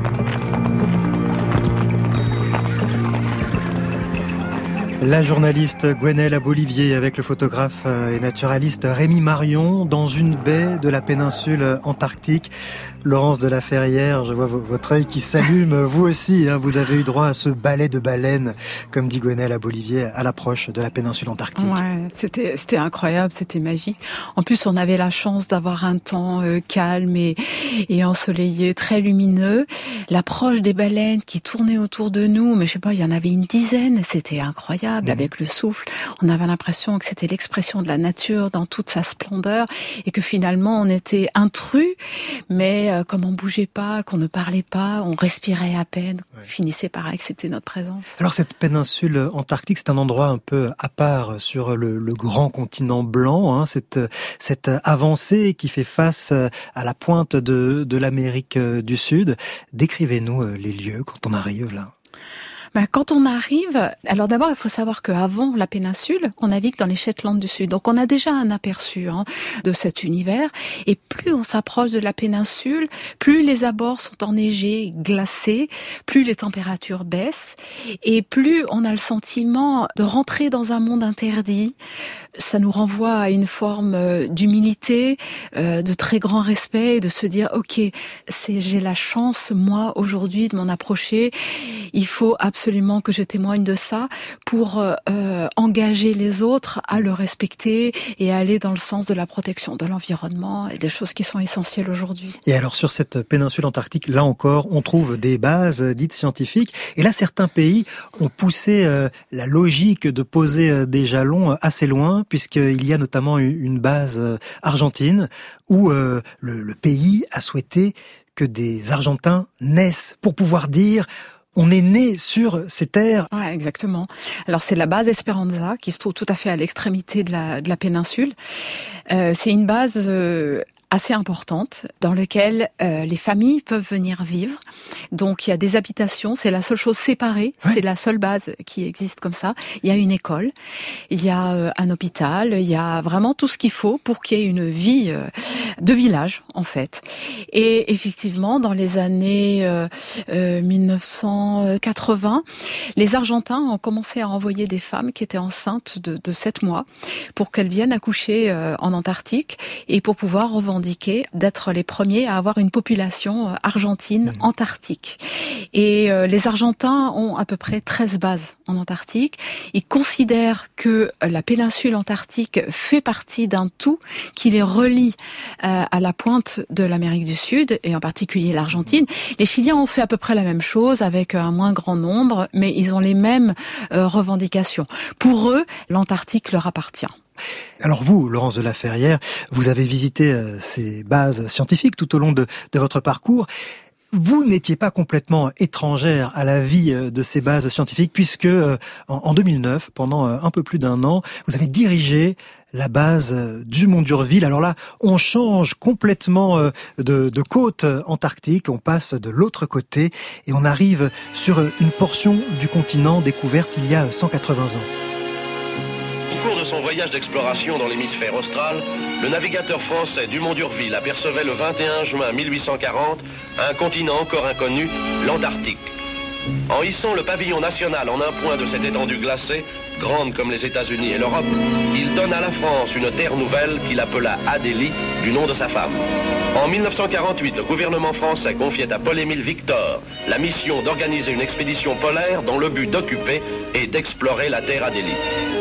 La journaliste Gwenelle Abolivier avec le photographe et naturaliste Rémi Marion dans une baie de la péninsule antarctique. Laurence de la Ferrière, je vois votre œil qui s'allume. Vous aussi, hein, vous avez eu droit à ce balai de baleines, comme dit Gwenelle Abolivier, à l'approche de la péninsule antarctique. Ouais, c'était, c'était incroyable, c'était magique. En plus, on avait la chance d'avoir un temps euh, calme et, et ensoleillé, très lumineux. L'approche des baleines qui tournaient autour de nous, mais je sais pas, il y en avait une dizaine, c'était incroyable. Mmh. Avec le souffle, on avait l'impression que c'était l'expression de la nature dans toute sa splendeur et que finalement on était intrus, mais euh, comme on bougeait pas, qu'on ne parlait pas, on respirait à peine, ouais. On finissait par accepter notre présence. Alors cette péninsule antarctique, c'est un endroit un peu à part sur le, le grand continent blanc, hein, cette, cette avancée qui fait face à la pointe de, de l'Amérique du Sud. Décrivez-nous les lieux quand on arrive là. Ben, quand on arrive, alors d'abord il faut savoir qu'avant la péninsule, on navigue dans les Shetland du Sud, donc on a déjà un aperçu hein, de cet univers. Et plus on s'approche de la péninsule, plus les abords sont enneigés, glacés, plus les températures baissent, et plus on a le sentiment de rentrer dans un monde interdit. Ça nous renvoie à une forme d'humilité, de très grand respect, de se dire ok, c'est, j'ai la chance moi aujourd'hui de m'en approcher. Il faut absolument que je témoigne de ça pour euh, engager les autres à le respecter et à aller dans le sens de la protection de l'environnement et des choses qui sont essentielles aujourd'hui. Et alors sur cette péninsule antarctique, là encore, on trouve des bases dites scientifiques. Et là, certains pays ont poussé euh, la logique de poser euh, des jalons assez loin, puisqu'il y a notamment une base euh, argentine où euh, le, le pays a souhaité que des Argentins naissent pour pouvoir dire on est né sur ces terres. Ouais, exactement. Alors c'est la base Esperanza qui se trouve tout à fait à l'extrémité de la, de la péninsule. Euh, c'est une base euh, assez importante dans laquelle euh, les familles peuvent venir vivre. Donc il y a des habitations, c'est la seule chose séparée, ouais. C'est la seule base qui existe comme ça. Il y a une école, il y a euh, un hôpital, il y a vraiment tout ce qu'il faut pour qu'il y ait une vie euh, de village en fait. Et effectivement, dans les années euh, euh, mille neuf cent quatre-vingts, les Argentins ont commencé à envoyer des femmes qui étaient enceintes de, de sept mois pour qu'elles viennent accoucher euh, en Antarctique et pour pouvoir revendre d'être les premiers à avoir une population argentine mmh. antarctique. Et euh, les Argentins ont à peu près treize bases en Antarctique. Ils considèrent que la péninsule antarctique fait partie d'un tout qui les relie euh, à la pointe de l'Amérique du Sud, et en particulier l'Argentine. Les Chiliens ont fait à peu près la même chose, avec un moins grand nombre, mais ils ont les mêmes euh, revendications. Pour eux, l'Antarctique leur appartient. Alors vous, Laurence de la Ferrière, vous avez visité euh, ces bases scientifiques tout au long de, de votre parcours. Vous n'étiez pas complètement étrangère à la vie de ces bases scientifiques puisque euh, en, en deux mille neuf, pendant euh, un peu plus d'un an, vous avez dirigé la base du Mont d'Urville. Alors là, on change complètement euh, de, de côte antarctique, on passe de l'autre côté et on arrive sur une portion du continent découverte il y a cent quatre-vingts ans. Au cours de son voyage d'exploration dans l'hémisphère austral, le navigateur français Dumont d'Urville apercevait le vingt et un juin mille huit cent quarante un continent encore inconnu, l'Antarctique. En hissant le pavillon national en un point de cette étendue glacée, grande comme les États-Unis et l'Europe, il donne à la France une terre nouvelle qu'il appela Adélie, du nom de sa femme. En mille neuf cent quarante-huit, le gouvernement français confiait à Paul-Émile Victor la mission d'organiser une expédition polaire dont le but d'occuper et d'explorer la terre Adélie.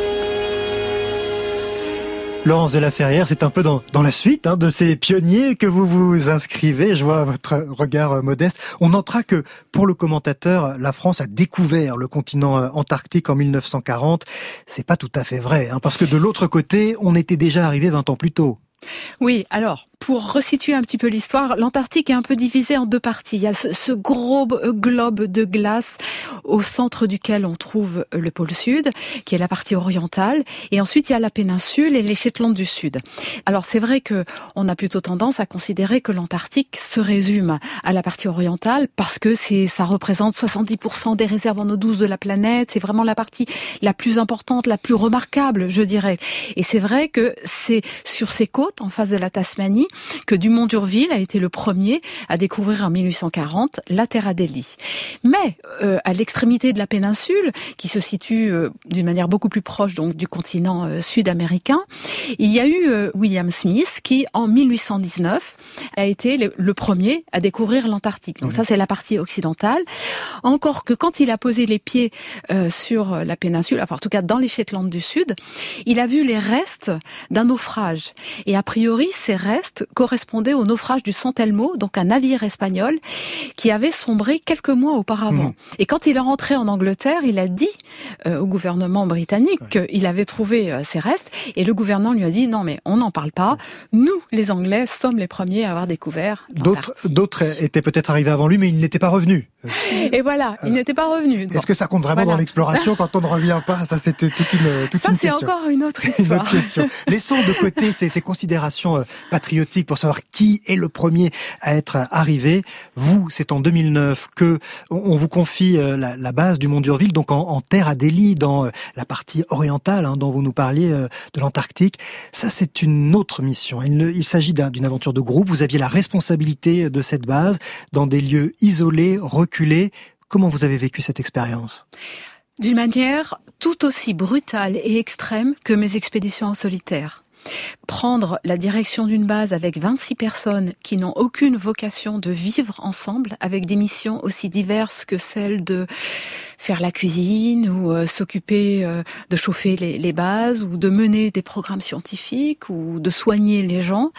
Laurence de la Ferrière, c'est un peu dans, dans la suite hein, de ces pionniers que vous vous inscrivez. Je vois votre regard modeste. On notera que, pour le commentateur, la France a découvert le continent antarctique en mille neuf cent quarante. C'est pas tout à fait vrai, hein, parce que de l'autre côté, on était déjà arrivé vingt ans plus tôt. Oui, alors, pour resituer un petit peu l'histoire, l'Antarctique est un peu divisé en deux parties. Il y a ce, ce gros globe de glace au centre duquel on trouve le pôle sud, qui est la partie orientale, et ensuite il y a la péninsule et les Shetland du Sud. Alors c'est vrai que on a plutôt tendance à considérer que l'Antarctique se résume à la partie orientale parce que c'est ça représente soixante-dix pour cent des réserves en eau douce de la planète. C'est vraiment la partie la plus importante, la plus remarquable, je dirais. Et c'est vrai que c'est sur ces côtes, en face de la Tasmanie, que Dumont d'Urville a été le premier à découvrir en mille huit cent quarante la terre Adélie. Mais euh, à l'extrémité de la péninsule, qui se situe euh, d'une manière beaucoup plus proche donc du continent euh, sud-américain, il y a eu euh, William Smith qui, en mille huit cent dix-neuf, a été le, le premier à découvrir l'Antarctique. Donc oui. Ça, c'est la partie occidentale. Encore que quand il a posé les pieds euh, sur la péninsule, enfin en tout cas dans les Shetland du Sud, il a vu les restes d'un naufrage. Et a priori, ces restes correspondaient au naufrage du San Telmo, donc un navire espagnol qui avait sombré quelques mois auparavant. Mmh. Et quand il est rentré en Angleterre, il a dit euh, au gouvernement britannique ouais. qu'il avait trouvé euh, ces restes, et le gouvernement lui a dit non mais on n'en parle pas, nous les Anglais sommes les premiers à avoir découvert l'Antarctique. D'autres, d'autres étaient peut-être arrivés avant lui, mais il n'était pas revenu. Et voilà, il euh, n'était pas revenu. Bon. Est-ce que ça compte vraiment voilà. dans l'exploration quand on ne revient pas? Ça, c'est toute une, toute ça, une c'est question. encore une autre histoire. Une autre question. Laissons de côté ces, ces considérations patriotiques pour savoir qui est le premier à être arrivé. Vous, c'est en deux mille neuf que on vous confie la, la base du Mont d'Urville, donc en, en terre Adélie, dans la partie orientale hein, dont vous nous parliez de l'Antarctique. Ça, c'est une autre mission. Il, il s'agit d'un, d'une aventure de groupe. Vous aviez la responsabilité de cette base dans des lieux isolés, reculés. Comment vous avez vécu cette expérience ? D'une manière tout aussi brutale et extrême que mes expéditions en solitaire. Prendre la direction d'une base avec vingt-six personnes qui n'ont aucune vocation de vivre ensemble, avec des missions aussi diverses que celles de faire la cuisine ou euh, s'occuper euh, de chauffer les, les bases ou de mener des programmes scientifiques ou de soigner les gens,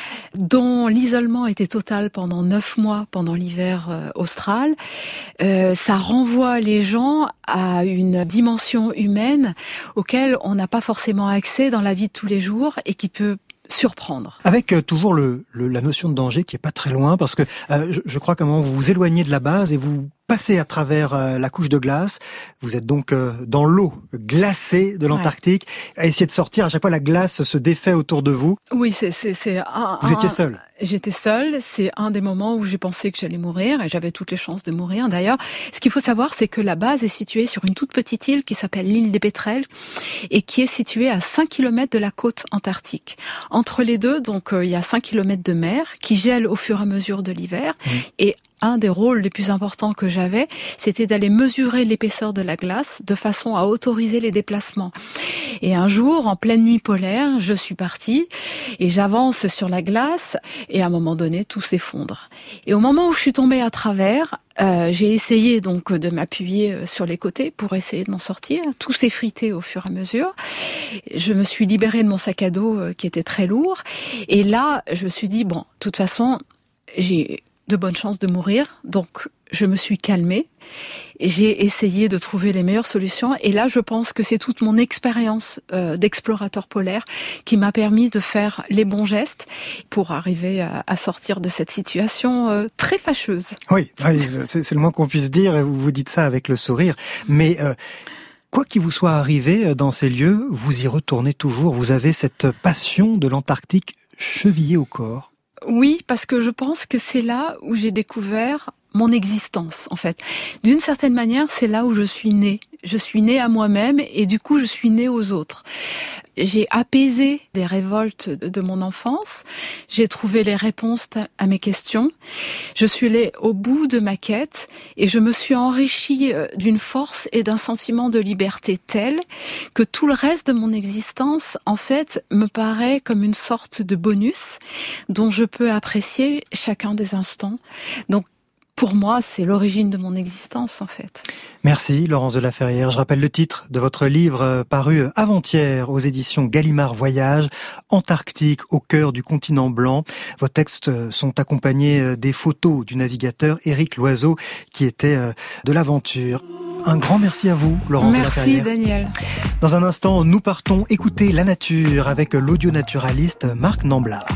dont l'isolement était total pendant neuf mois pendant l'hiver euh, austral. Euh, ça renvoie les gens à une dimension humaine auquel on n'a pas forcément accès dans la vie de tous les jours et qui peut surprendre. Avec euh, toujours le, le, la notion de danger qui est pas très loin, parce que euh, je, je crois qu'à un moment vous vous éloignez de la base et vous passez à travers euh, la couche de glace. Vous êtes donc euh, dans l'eau glacée de l'Antarctique. Ouais. À essayer de sortir, à chaque fois la glace se défait autour de vous. Oui, c'est c'est c'est un, Vous un, étiez seul. J'étais seule. C'est un des moments où j'ai pensé que j'allais mourir et j'avais toutes les chances de mourir. D'ailleurs, ce qu'il faut savoir, c'est que la base est située sur une toute petite île qui s'appelle l'île des Pétrels et qui est située à cinq kilomètres de la côte antarctique. Entre les deux, donc euh, il y a cinq kilomètres de mer qui gèle au fur et à mesure de l'hiver. Mmh. Et un des rôles les plus importants que j'avais, c'était d'aller mesurer l'épaisseur de la glace de façon à autoriser les déplacements. Et un jour, en pleine nuit polaire, je suis partie et j'avance sur la glace et à un moment donné, tout s'effondre. Et au moment où je suis tombée à travers, euh, j'ai essayé donc de m'appuyer sur les côtés pour essayer de m'en sortir. Tout s'est frité au fur et à mesure. Je me suis libérée de mon sac à dos euh, qui était très lourd. Et là, je me suis dit, bon, de toute façon, j'ai de bonnes chances de mourir, donc je me suis calmée, j'ai essayé de trouver les meilleures solutions, et là je pense que c'est toute mon expérience euh, d'explorateur polaire qui m'a permis de faire les bons gestes pour arriver à, à sortir de cette situation euh, très fâcheuse. Oui, oui c'est, c'est le moins qu'on puisse dire, et vous vous dites ça avec le sourire, mais... Euh... Quoi qu'il vous soit arrivé dans ces lieux, vous y retournez toujours, vous avez cette passion de l'Antarctique chevillée au corps. Oui, parce que je pense que c'est là où j'ai découvert mon existence, en fait. D'une certaine manière, c'est là où je suis née. Je suis née à moi-même et du coup, je suis née aux autres. J'ai apaisé des révoltes de mon enfance. J'ai trouvé les réponses à mes questions. Je suis allée au bout de ma quête et je me suis enrichie d'une force et d'un sentiment de liberté tel que tout le reste de mon existence, en fait, me paraît comme une sorte de bonus dont je peux apprécier chacun des instants. Donc, pour moi, c'est l'origine de mon existence, en fait. Merci, Laurence de la Ferrière. Je rappelle le titre de votre livre paru avant-hier aux éditions Gallimard Voyage, Antarctique au cœur du continent blanc. Vos textes sont accompagnés des photos du navigateur Éric Loiseau qui était de l'aventure. Un grand merci à vous, Laurence de la Ferrière. Merci, Daniel. Dans un instant, nous partons écouter la nature avec l'audio-naturaliste Marc Namblard.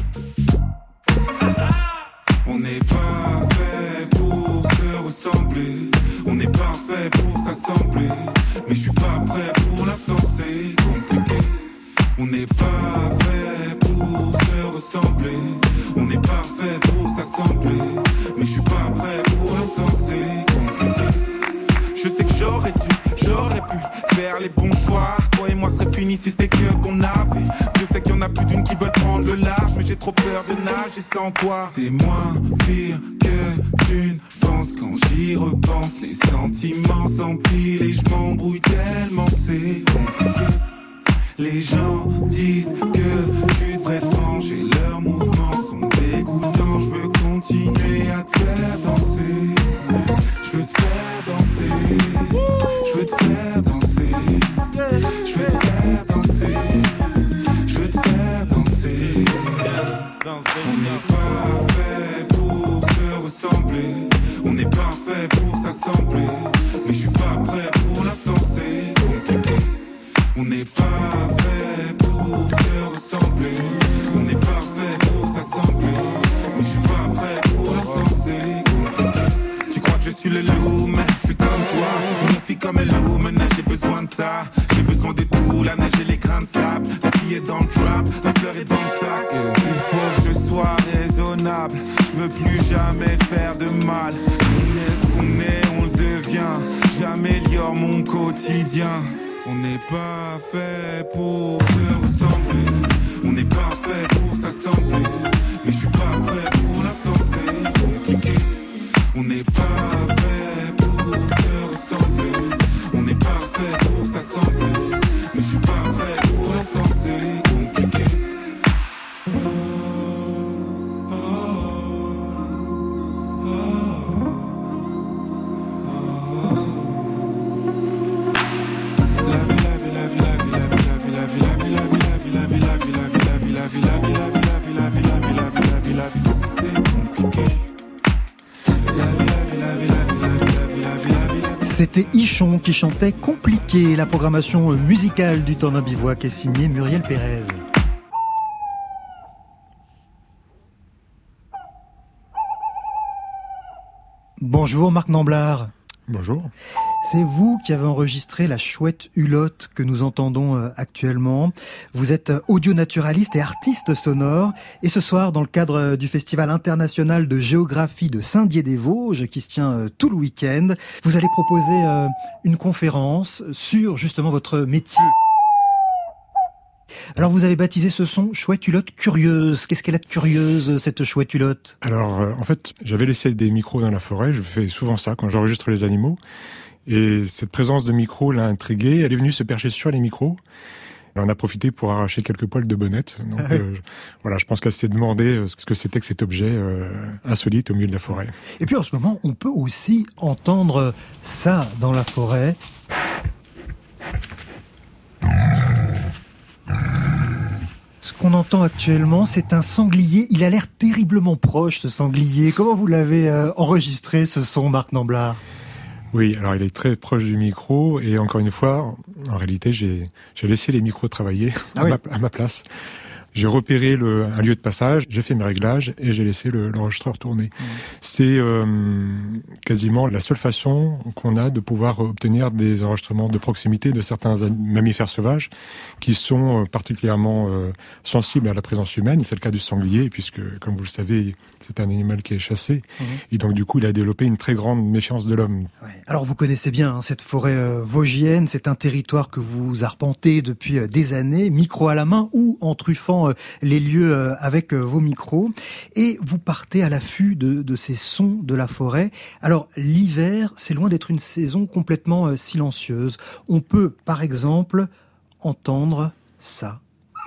On n'est pas fait pour se ressembler, on n'est pas fait pour s'assembler, mais je suis pas prêt pour l'instant, c'est compliqué. On n'est pas fait pour se ressembler, on n'est pas fait pour s'assembler, mais je suis pas prêt pour l'instant, c'est compliqué. Je sais que j'aurais dû, j'aurais pu faire les bons choix. Toi et moi serait fini si c'était que ton avis. Je sais qu'il y en a plus d'une qui veulent prendre le large, mais j'ai trop peur de nager sans toi. C'est moins pire que tu ne penses. Quand j'y repense, les sentiments s'empilent et je m'embrouille tellement, c'est compliqué. Les gens disent que tu devrais changer, leurs mouvements sont dégoûtants. Je veux continuer à te faire danser, je veux te faire danser, je veux te faire danser, je veux te faire danser, je veux te faire danser. On n'est pas fait pour se ressembler, on n'est pas fait pour s'assembler, mais je suis pas prêt pour l'instant, c'est compliqué. On n'est pas fait pour se ressembler, on n'est pas fait pour s'assembler, mais je suis pas prêt pour l'instant, c'est compliqué. Tu crois que je suis le loup, mais je suis comme toi. Une fille comme elle loue, maintenant j'ai besoin de ça. J'ai besoin de tout, la neige et les grains de sable. La fille est dans le trap, la fleur est dans le sac. Il faut que je sois raisonnable, je veux plus jamais faire de mal. On est ce qu'on est, on le devient, j'améliore mon quotidien. On n'est pas fait pour se ressembler, on n'est pas fait pour s'assembler, mais je suis pas prêt pour l'instant, c'est compliqué. On n'est pas fait pour se ressembler, on n'est pas fait pour s'assembler, mais je suis pas prêt pour l'instant, c'est compliqué. Oh, oh, oh, oh, oh. C'était Ichon qui chantait Compliqué. La programmation musicale du Temps d'un bivouac est signée Muriel Pérez. Bonjour Marc Namblard. Bonjour. C'est vous qui avez enregistré la chouette hulotte que nous entendons actuellement. Vous êtes audio-naturaliste et artiste sonore. Et ce soir, dans le cadre du Festival international de géographie de Saint-Dié-des-Vosges, qui se tient tout le week-end, vous allez proposer une conférence sur justement votre métier. Alors vous avez baptisé ce son chouette hulotte curieuse. Qu'est-ce qu'elle est curieuse, cette chouette hulotte? Alors euh, en fait, j'avais laissé des micros dans la forêt, je fais souvent ça quand j'enregistre les animaux. Et cette présence de micros l'a intriguée, elle est venue se percher sur les micros. On a profité pour arracher quelques poils de bonnette. Donc euh, voilà, je pense qu'elle s'est demandé ce que c'était que cet objet euh, insolite au milieu de la forêt. Et puis en ce moment, on peut aussi entendre ça dans la forêt. Ce qu'on entend actuellement, c'est un sanglier. Il a l'air terriblement proche, ce sanglier. Comment vous l'avez euh, enregistré, ce son, Marc Namblard? Oui, alors il est très proche du micro et encore une fois, en réalité, j'ai, j'ai laissé les micros travailler ah à, oui. ma, à ma place. J'ai repéré le, un lieu de passage, j'ai fait mes réglages et j'ai laissé le, l'enregistreur tourner. Mmh. C'est euh, quasiment la seule façon qu'on a de pouvoir obtenir des enregistrements de proximité de certains mammifères sauvages qui sont particulièrement euh, sensibles à la présence humaine. C'est le cas du sanglier, puisque, comme vous le savez, c'est un animal qui est chassé. Mmh. Et donc, du coup, il a développé une très grande méfiance de l'homme. Ouais. Alors, vous connaissez bien hein, cette forêt euh, vosgienne. C'est un territoire que vous arpentez depuis euh, des années, micro à la main ou en truffant les lieux avec vos micros, et vous partez à l'affût de, de ces sons de la forêt. Alors l'hiver, c'est loin d'être une saison complètement silencieuse. On peut par exemple entendre ça.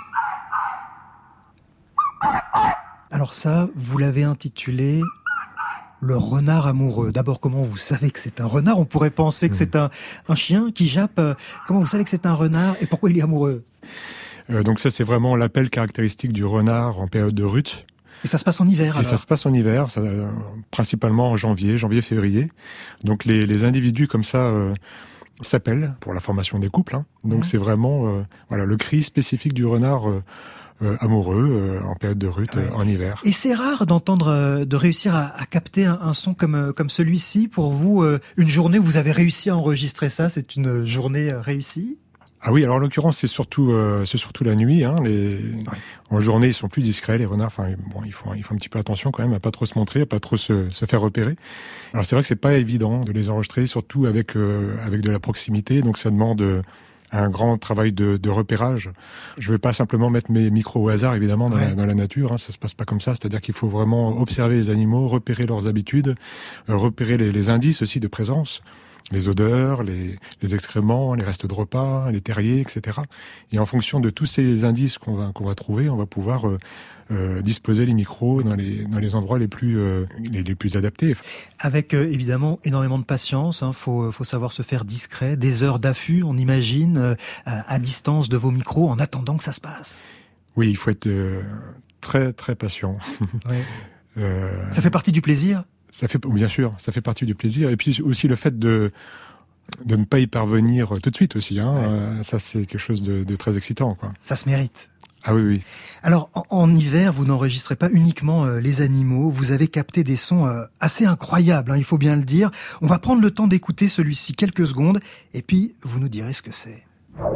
Alors ça, vous l'avez intitulé le renard amoureux. D'abord, comment vous savez que c'est un renard ? On pourrait penser que c'est un, un chien qui jappe. Comment vous savez que c'est un renard et pourquoi il est amoureux ? Euh, donc ça, c'est vraiment l'appel caractéristique du renard en période de rut. Et ça se passe en hiver, alors ? Et ça se passe en hiver, ça, euh, principalement en janvier, janvier-février. Donc les, les individus comme ça euh, s'appellent pour la formation des couples. Hein. Donc mmh. c'est vraiment euh, voilà le cri spécifique du renard euh, euh, amoureux euh, en période de rut, ouais. euh, en hiver. Et c'est rare d'entendre, euh, de réussir à, à capter un, un son comme comme celui-ci. Pour vous, euh, une journée où vous avez réussi à enregistrer ça, c'est une journée euh, réussie ? Ah oui, alors en l'occurrence, c'est surtout euh, c'est surtout la nuit. Hein, les... ouais. En journée, ils sont plus discrets, les renards. Enfin, bon, il faut il faut un petit peu attention quand même à pas trop se montrer, à pas trop se, se faire repérer. Alors c'est vrai que c'est pas évident de les enregistrer, surtout avec euh, avec de la proximité. Donc ça demande euh, un grand travail de, de repérage. Je vais pas simplement mettre mes micros au hasard, évidemment, dans, ouais. la, dans la nature. Hein, ça se passe pas comme ça. C'est-à-dire qu'il faut vraiment observer les animaux, repérer leurs habitudes, euh, repérer les, les indices aussi de présence. Les odeurs, les, les excréments, les restes de repas, les terriers, et cetera. Et en fonction de tous ces indices qu'on va, qu'on va trouver, on va pouvoir euh, euh, disposer les micros dans les, dans les endroits les plus, euh, les, les plus adaptés. Avec euh, évidemment énormément de patience, hein, faut, faut savoir se faire discret, des heures d'affût, on imagine, euh, à distance de vos micros, en attendant que ça se passe. Oui, il faut être euh, très très patient. Ouais. euh... Ça fait partie du plaisir ? Ça fait, bien sûr, ça fait partie du plaisir. Et puis aussi le fait de, de ne pas y parvenir tout de suite aussi. Hein. Ouais. Euh, ça, c'est quelque chose de, de très excitant, quoi. Ça se mérite. Ah oui, oui. Alors, en, en hiver, vous n'enregistrez pas uniquement euh, les animaux. Vous avez capté des sons euh, assez incroyables, hein, il faut bien le dire. On va prendre le temps d'écouter celui-ci quelques secondes, et puis vous nous direz ce que c'est.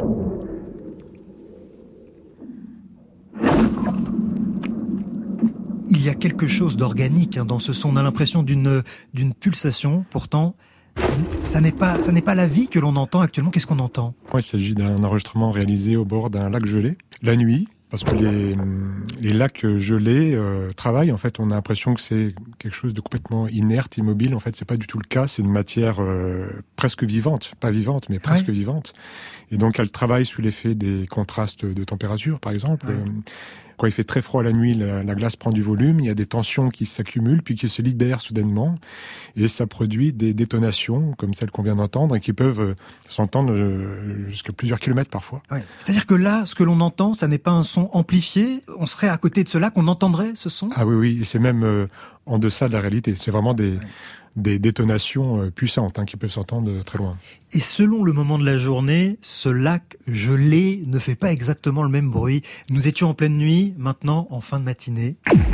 Il y a quelque chose d'organique hein, dans ce son. On a l'impression d'une d'une pulsation. Pourtant, ça, ça n'est pas ça n'est pas la vie que l'on entend actuellement. Qu'est-ce qu'on entend ? Il s'agit d'un enregistrement réalisé au bord d'un lac gelé la nuit. Parce que les, les lacs gelés euh, travaillent, en fait, on a l'impression que c'est quelque chose de complètement inerte, immobile. En fait, c'est pas du tout le cas. C'est une matière euh, presque vivante, pas vivante, mais presque ouais. vivante. Et donc, elle travaille sous l'effet des contrastes de température, par exemple. Ouais. Euh, Quand il fait très froid la nuit, la, la glace prend du volume, il y a des tensions qui s'accumulent, puis qui se libèrent soudainement, et ça produit des détonations, comme celles qu'on vient d'entendre, et qui peuvent euh, s'entendre euh, jusqu'à plusieurs kilomètres parfois. Ouais. C'est-à-dire que là, ce que l'on entend, ça n'est pas un son amplifié, on serait à côté de ce lac, on entendrait ce son ? Ah oui, oui, et c'est même euh, en deçà de la réalité, c'est vraiment des... Ouais. des détonations puissantes hein, qui peuvent s'entendre très loin. Et selon le moment de la journée, ce lac gelé ne fait pas exactement le même bruit. Nous étions en pleine nuit, maintenant en fin de matinée.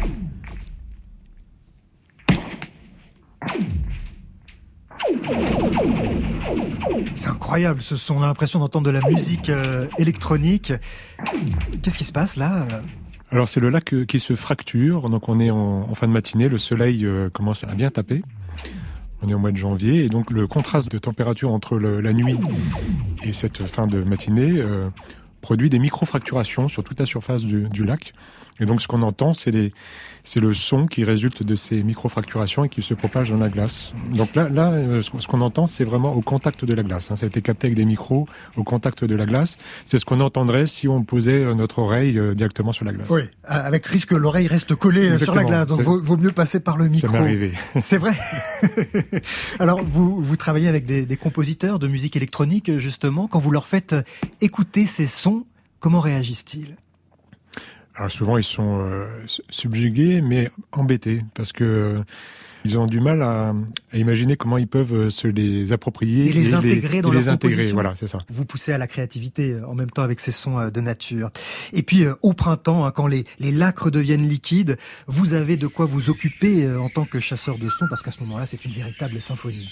C'est incroyable ce son, on a l'impression d'entendre de la musique euh, électronique. Qu'est-ce qui se passe là ? Alors c'est le lac qui se fracture, donc on est en, en fin de matinée, le soleil euh, commence à bien taper. On est au mois de janvier, et donc le contraste de température entre le, la nuit et cette fin de matinée euh, produit des micro-fracturations sur toute la surface du, du lac. Et donc ce qu'on entend, c'est, les, c'est le son qui résulte de ces micro-fracturations et qui se propage dans la glace. Donc là, là ce qu'on entend, c'est vraiment au contact de la glace. Hein. Ça a été capté avec des micros au contact de la glace. C'est ce qu'on entendrait si on posait notre oreille directement sur la glace. Oui, avec risque que l'oreille reste collée Exactement. Sur la glace. Donc vaut, vaut mieux passer par le micro. Ça m'est arrivé. C'est vrai. Alors vous, vous travaillez avec des, des compositeurs de musique électronique, justement. Quand vous leur faites écouter ces sons, comment réagissent-ils ? Alors souvent ils sont euh, subjugués mais embêtés parce que euh, ils ont du mal à, à imaginer comment ils peuvent se les approprier et les et intégrer les, dans et leur les intégrer. Voilà, c'est ça. Vous poussez à la créativité en même temps avec ces sons de nature. Et puis au printemps, hein, quand les, les lacs redeviennent liquides, vous avez de quoi vous occuper en tant que chasseur de sons parce qu'à ce moment-là, c'est une véritable symphonie.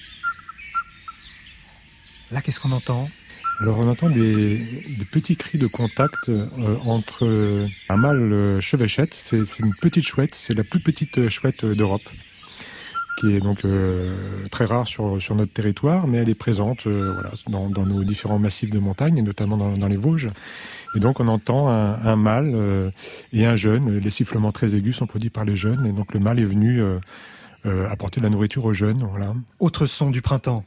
Là, qu'est-ce qu'on entend ? Alors on entend des, des petits cris de contact euh, entre euh, un mâle euh, chevêchette, c'est, c'est une petite chouette, c'est la plus petite chouette d'Europe, qui est donc euh, très rare sur, sur notre territoire, mais elle est présente euh, voilà, dans, dans nos différents massifs de montagne, et notamment dans, dans les Vosges. Et donc on entend un, un mâle euh, et un jeune, les sifflements très aigus sont produits par les jeunes, et donc le mâle est venu euh, euh, apporter de la nourriture aux jeunes. Voilà. Autre son du printemps.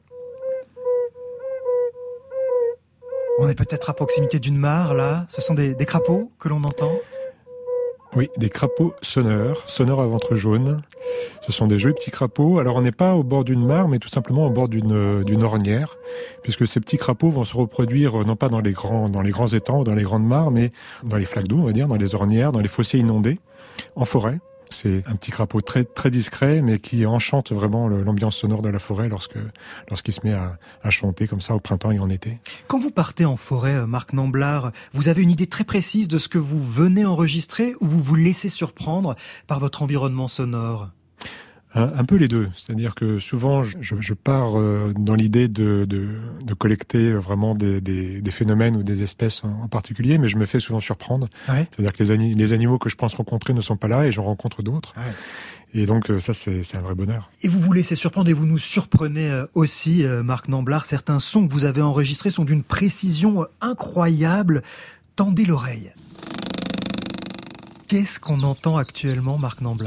On est peut-être à proximité d'une mare, là. Ce sont des, des crapauds que l'on entend ? Oui, des crapauds sonneurs, sonneurs à ventre jaune. Ce sont des jolis petits crapauds. Alors on n'est pas au bord d'une mare, mais tout simplement au bord d'une, d'une ornière, puisque ces petits crapauds vont se reproduire non pas dans les grands, dans les grands étangs ou dans les grandes mares, mais dans les flaques d'eau, on va dire, dans les ornières, dans les fossés inondés, en forêt. C'est un petit crapaud très très discret, mais qui enchante vraiment l'ambiance sonore de la forêt lorsque lorsqu'il se met à, à chanter comme ça au printemps et en été. Quand vous partez en forêt, Marc Namblard, vous avez une idée très précise de ce que vous venez enregistrer ou vous vous laissez surprendre par votre environnement sonore ? Un, un peu les deux, c'est-à-dire que souvent je, je pars euh, dans l'idée de, de, de collecter vraiment des, des, des phénomènes ou des espèces en, en particulier, mais je me fais souvent surprendre. Ouais. C'est-à-dire que les, ani- les animaux que je pense rencontrer ne sont pas là et j'en rencontre d'autres. Ouais. Et donc ça c'est, c'est un vrai bonheur. Et vous vous laissez surprendre et vous nous surprenez aussi, Marc Namblard. Certains sons que vous avez enregistrés sont d'une précision incroyable. Tendez l'oreille. Qu'est-ce qu'on entend actuellement, Marc Namblard ?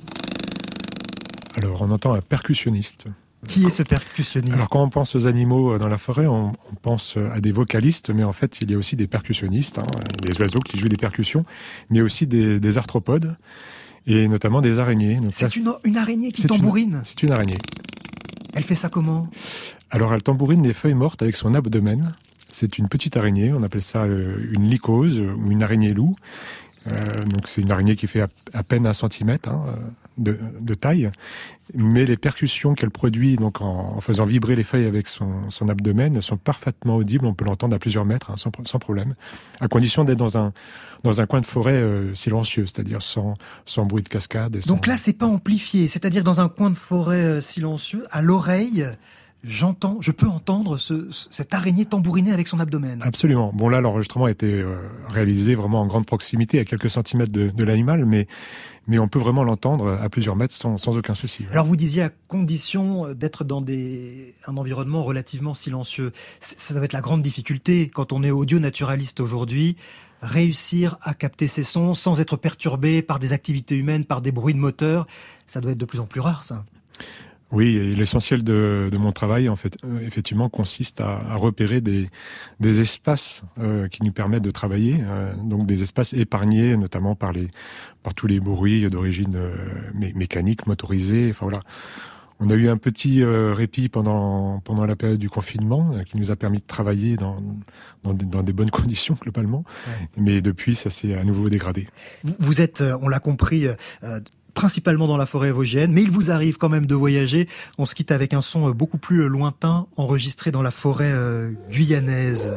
Alors, on entend un percussionniste. Qui est ce percussionniste ? Alors, quand on pense aux animaux dans la forêt, on, on pense à des vocalistes, mais en fait, il y a aussi des percussionnistes, hein, des oiseaux qui jouent des percussions, mais aussi des, des arthropodes, et notamment des araignées. Donc c'est là, une, une araignée qui c'est tambourine ? Une, c'est une araignée. Elle fait ça comment ? Alors, elle tambourine des feuilles mortes avec son abdomen. C'est une petite araignée, on appelle ça une lycose, ou une araignée loup. Euh, donc, c'est une araignée qui fait à, à peine un centimètre, hein, De, de taille, mais les percussions qu'elle produit donc en, en faisant vibrer les feuilles avec son, son abdomen sont parfaitement audibles, on peut l'entendre à plusieurs mètres hein, sans, sans problème, à condition d'être dans un, dans un coin de forêt euh, silencieux, c'est-à-dire sans, sans bruit de cascade. Et donc sans... là c'est pas amplifié, c'est-à-dire dans un coin de forêt euh, silencieux, à l'oreille, j'entends, je peux entendre ce, cette araignée tambouriner avec son abdomen. Absolument. Bon là l'enregistrement a été euh, réalisé vraiment en grande proximité, à quelques centimètres de, de l'animal, mais mais on peut vraiment l'entendre à plusieurs mètres sans, sans aucun souci. Alors vous disiez à condition d'être dans des, un environnement relativement silencieux. C- ça doit être la grande difficulté quand on est audio naturaliste aujourd'hui, réussir à capter ces sons sans être perturbé par des activités humaines, par des bruits de moteur. Ça doit être de plus en plus rare, ça. Oui, et l'essentiel de, de mon travail, en fait, euh, effectivement, consiste à, à repérer des, des espaces euh, qui nous permettent de travailler, euh, donc des espaces épargnés, notamment par les, par tous les bruits d'origine euh, mé- mécanique, motorisée. Enfin voilà, on a eu un petit euh, répit pendant pendant la période du confinement, euh, qui nous a permis de travailler dans dans des, dans des bonnes conditions globalement, ouais. Mais depuis, ça s'est à nouveau dégradé. Vous, vous êtes, on l'a compris. Euh, principalement dans la forêt vosgienne, mais il vous arrive quand même de voyager. On se quitte avec un son beaucoup plus lointain, enregistré dans la forêt euh, guyanaise.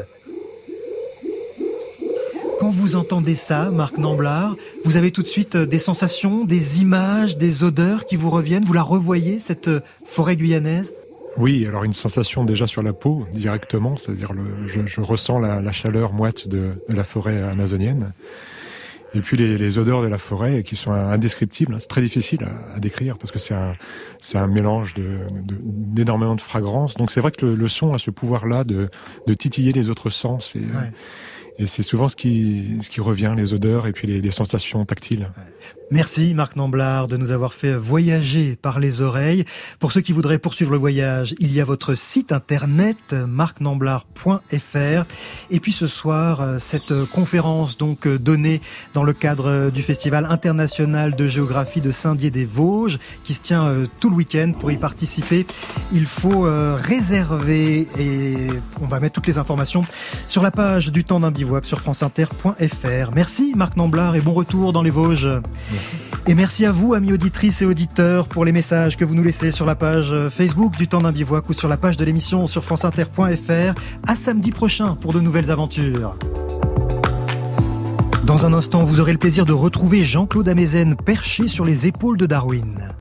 Quand vous entendez ça, Marc Namblard, vous avez tout de suite des sensations, des images, des odeurs qui vous reviennent. Vous la revoyez, cette forêt guyanaise ? Oui, alors une sensation déjà sur la peau, directement, c'est-à-dire le, je, je ressens la, la chaleur moite de, de la forêt amazonienne. Et puis les, les odeurs de la forêt qui sont indescriptibles, c'est très difficile à, à décrire parce que c'est un, c'est un mélange de, de, d'énormément de fragrances. Donc c'est vrai que le, le son a ce pouvoir-là de, de titiller les autres sens et, ouais. et c'est souvent ce qui, ce qui revient, les odeurs et puis les, les sensations tactiles. Ouais. Merci Marc Namblard de nous avoir fait voyager par les oreilles. Pour ceux qui voudraient poursuivre le voyage, il y a votre site internet marc namblard point f r. Et puis ce soir, cette conférence donc donnée dans le cadre du Festival international de géographie de Saint-Dié-des-Vosges qui se tient tout le week-end. Pour y participer, il faut réserver et on va mettre toutes les informations sur la page du Temps d'un bivouac sur franceinter point f r. Merci Marc Namblard et bon retour dans les Vosges. Merci. Et merci à vous, amis auditrices et auditeurs, pour les messages que vous nous laissez sur la page Facebook du Temps d'un bivouac ou sur la page de l'émission sur franceinter point f r. À samedi prochain pour de nouvelles aventures. Dans un instant, vous aurez le plaisir de retrouver Jean-Claude Amezen perché sur les épaules de Darwin.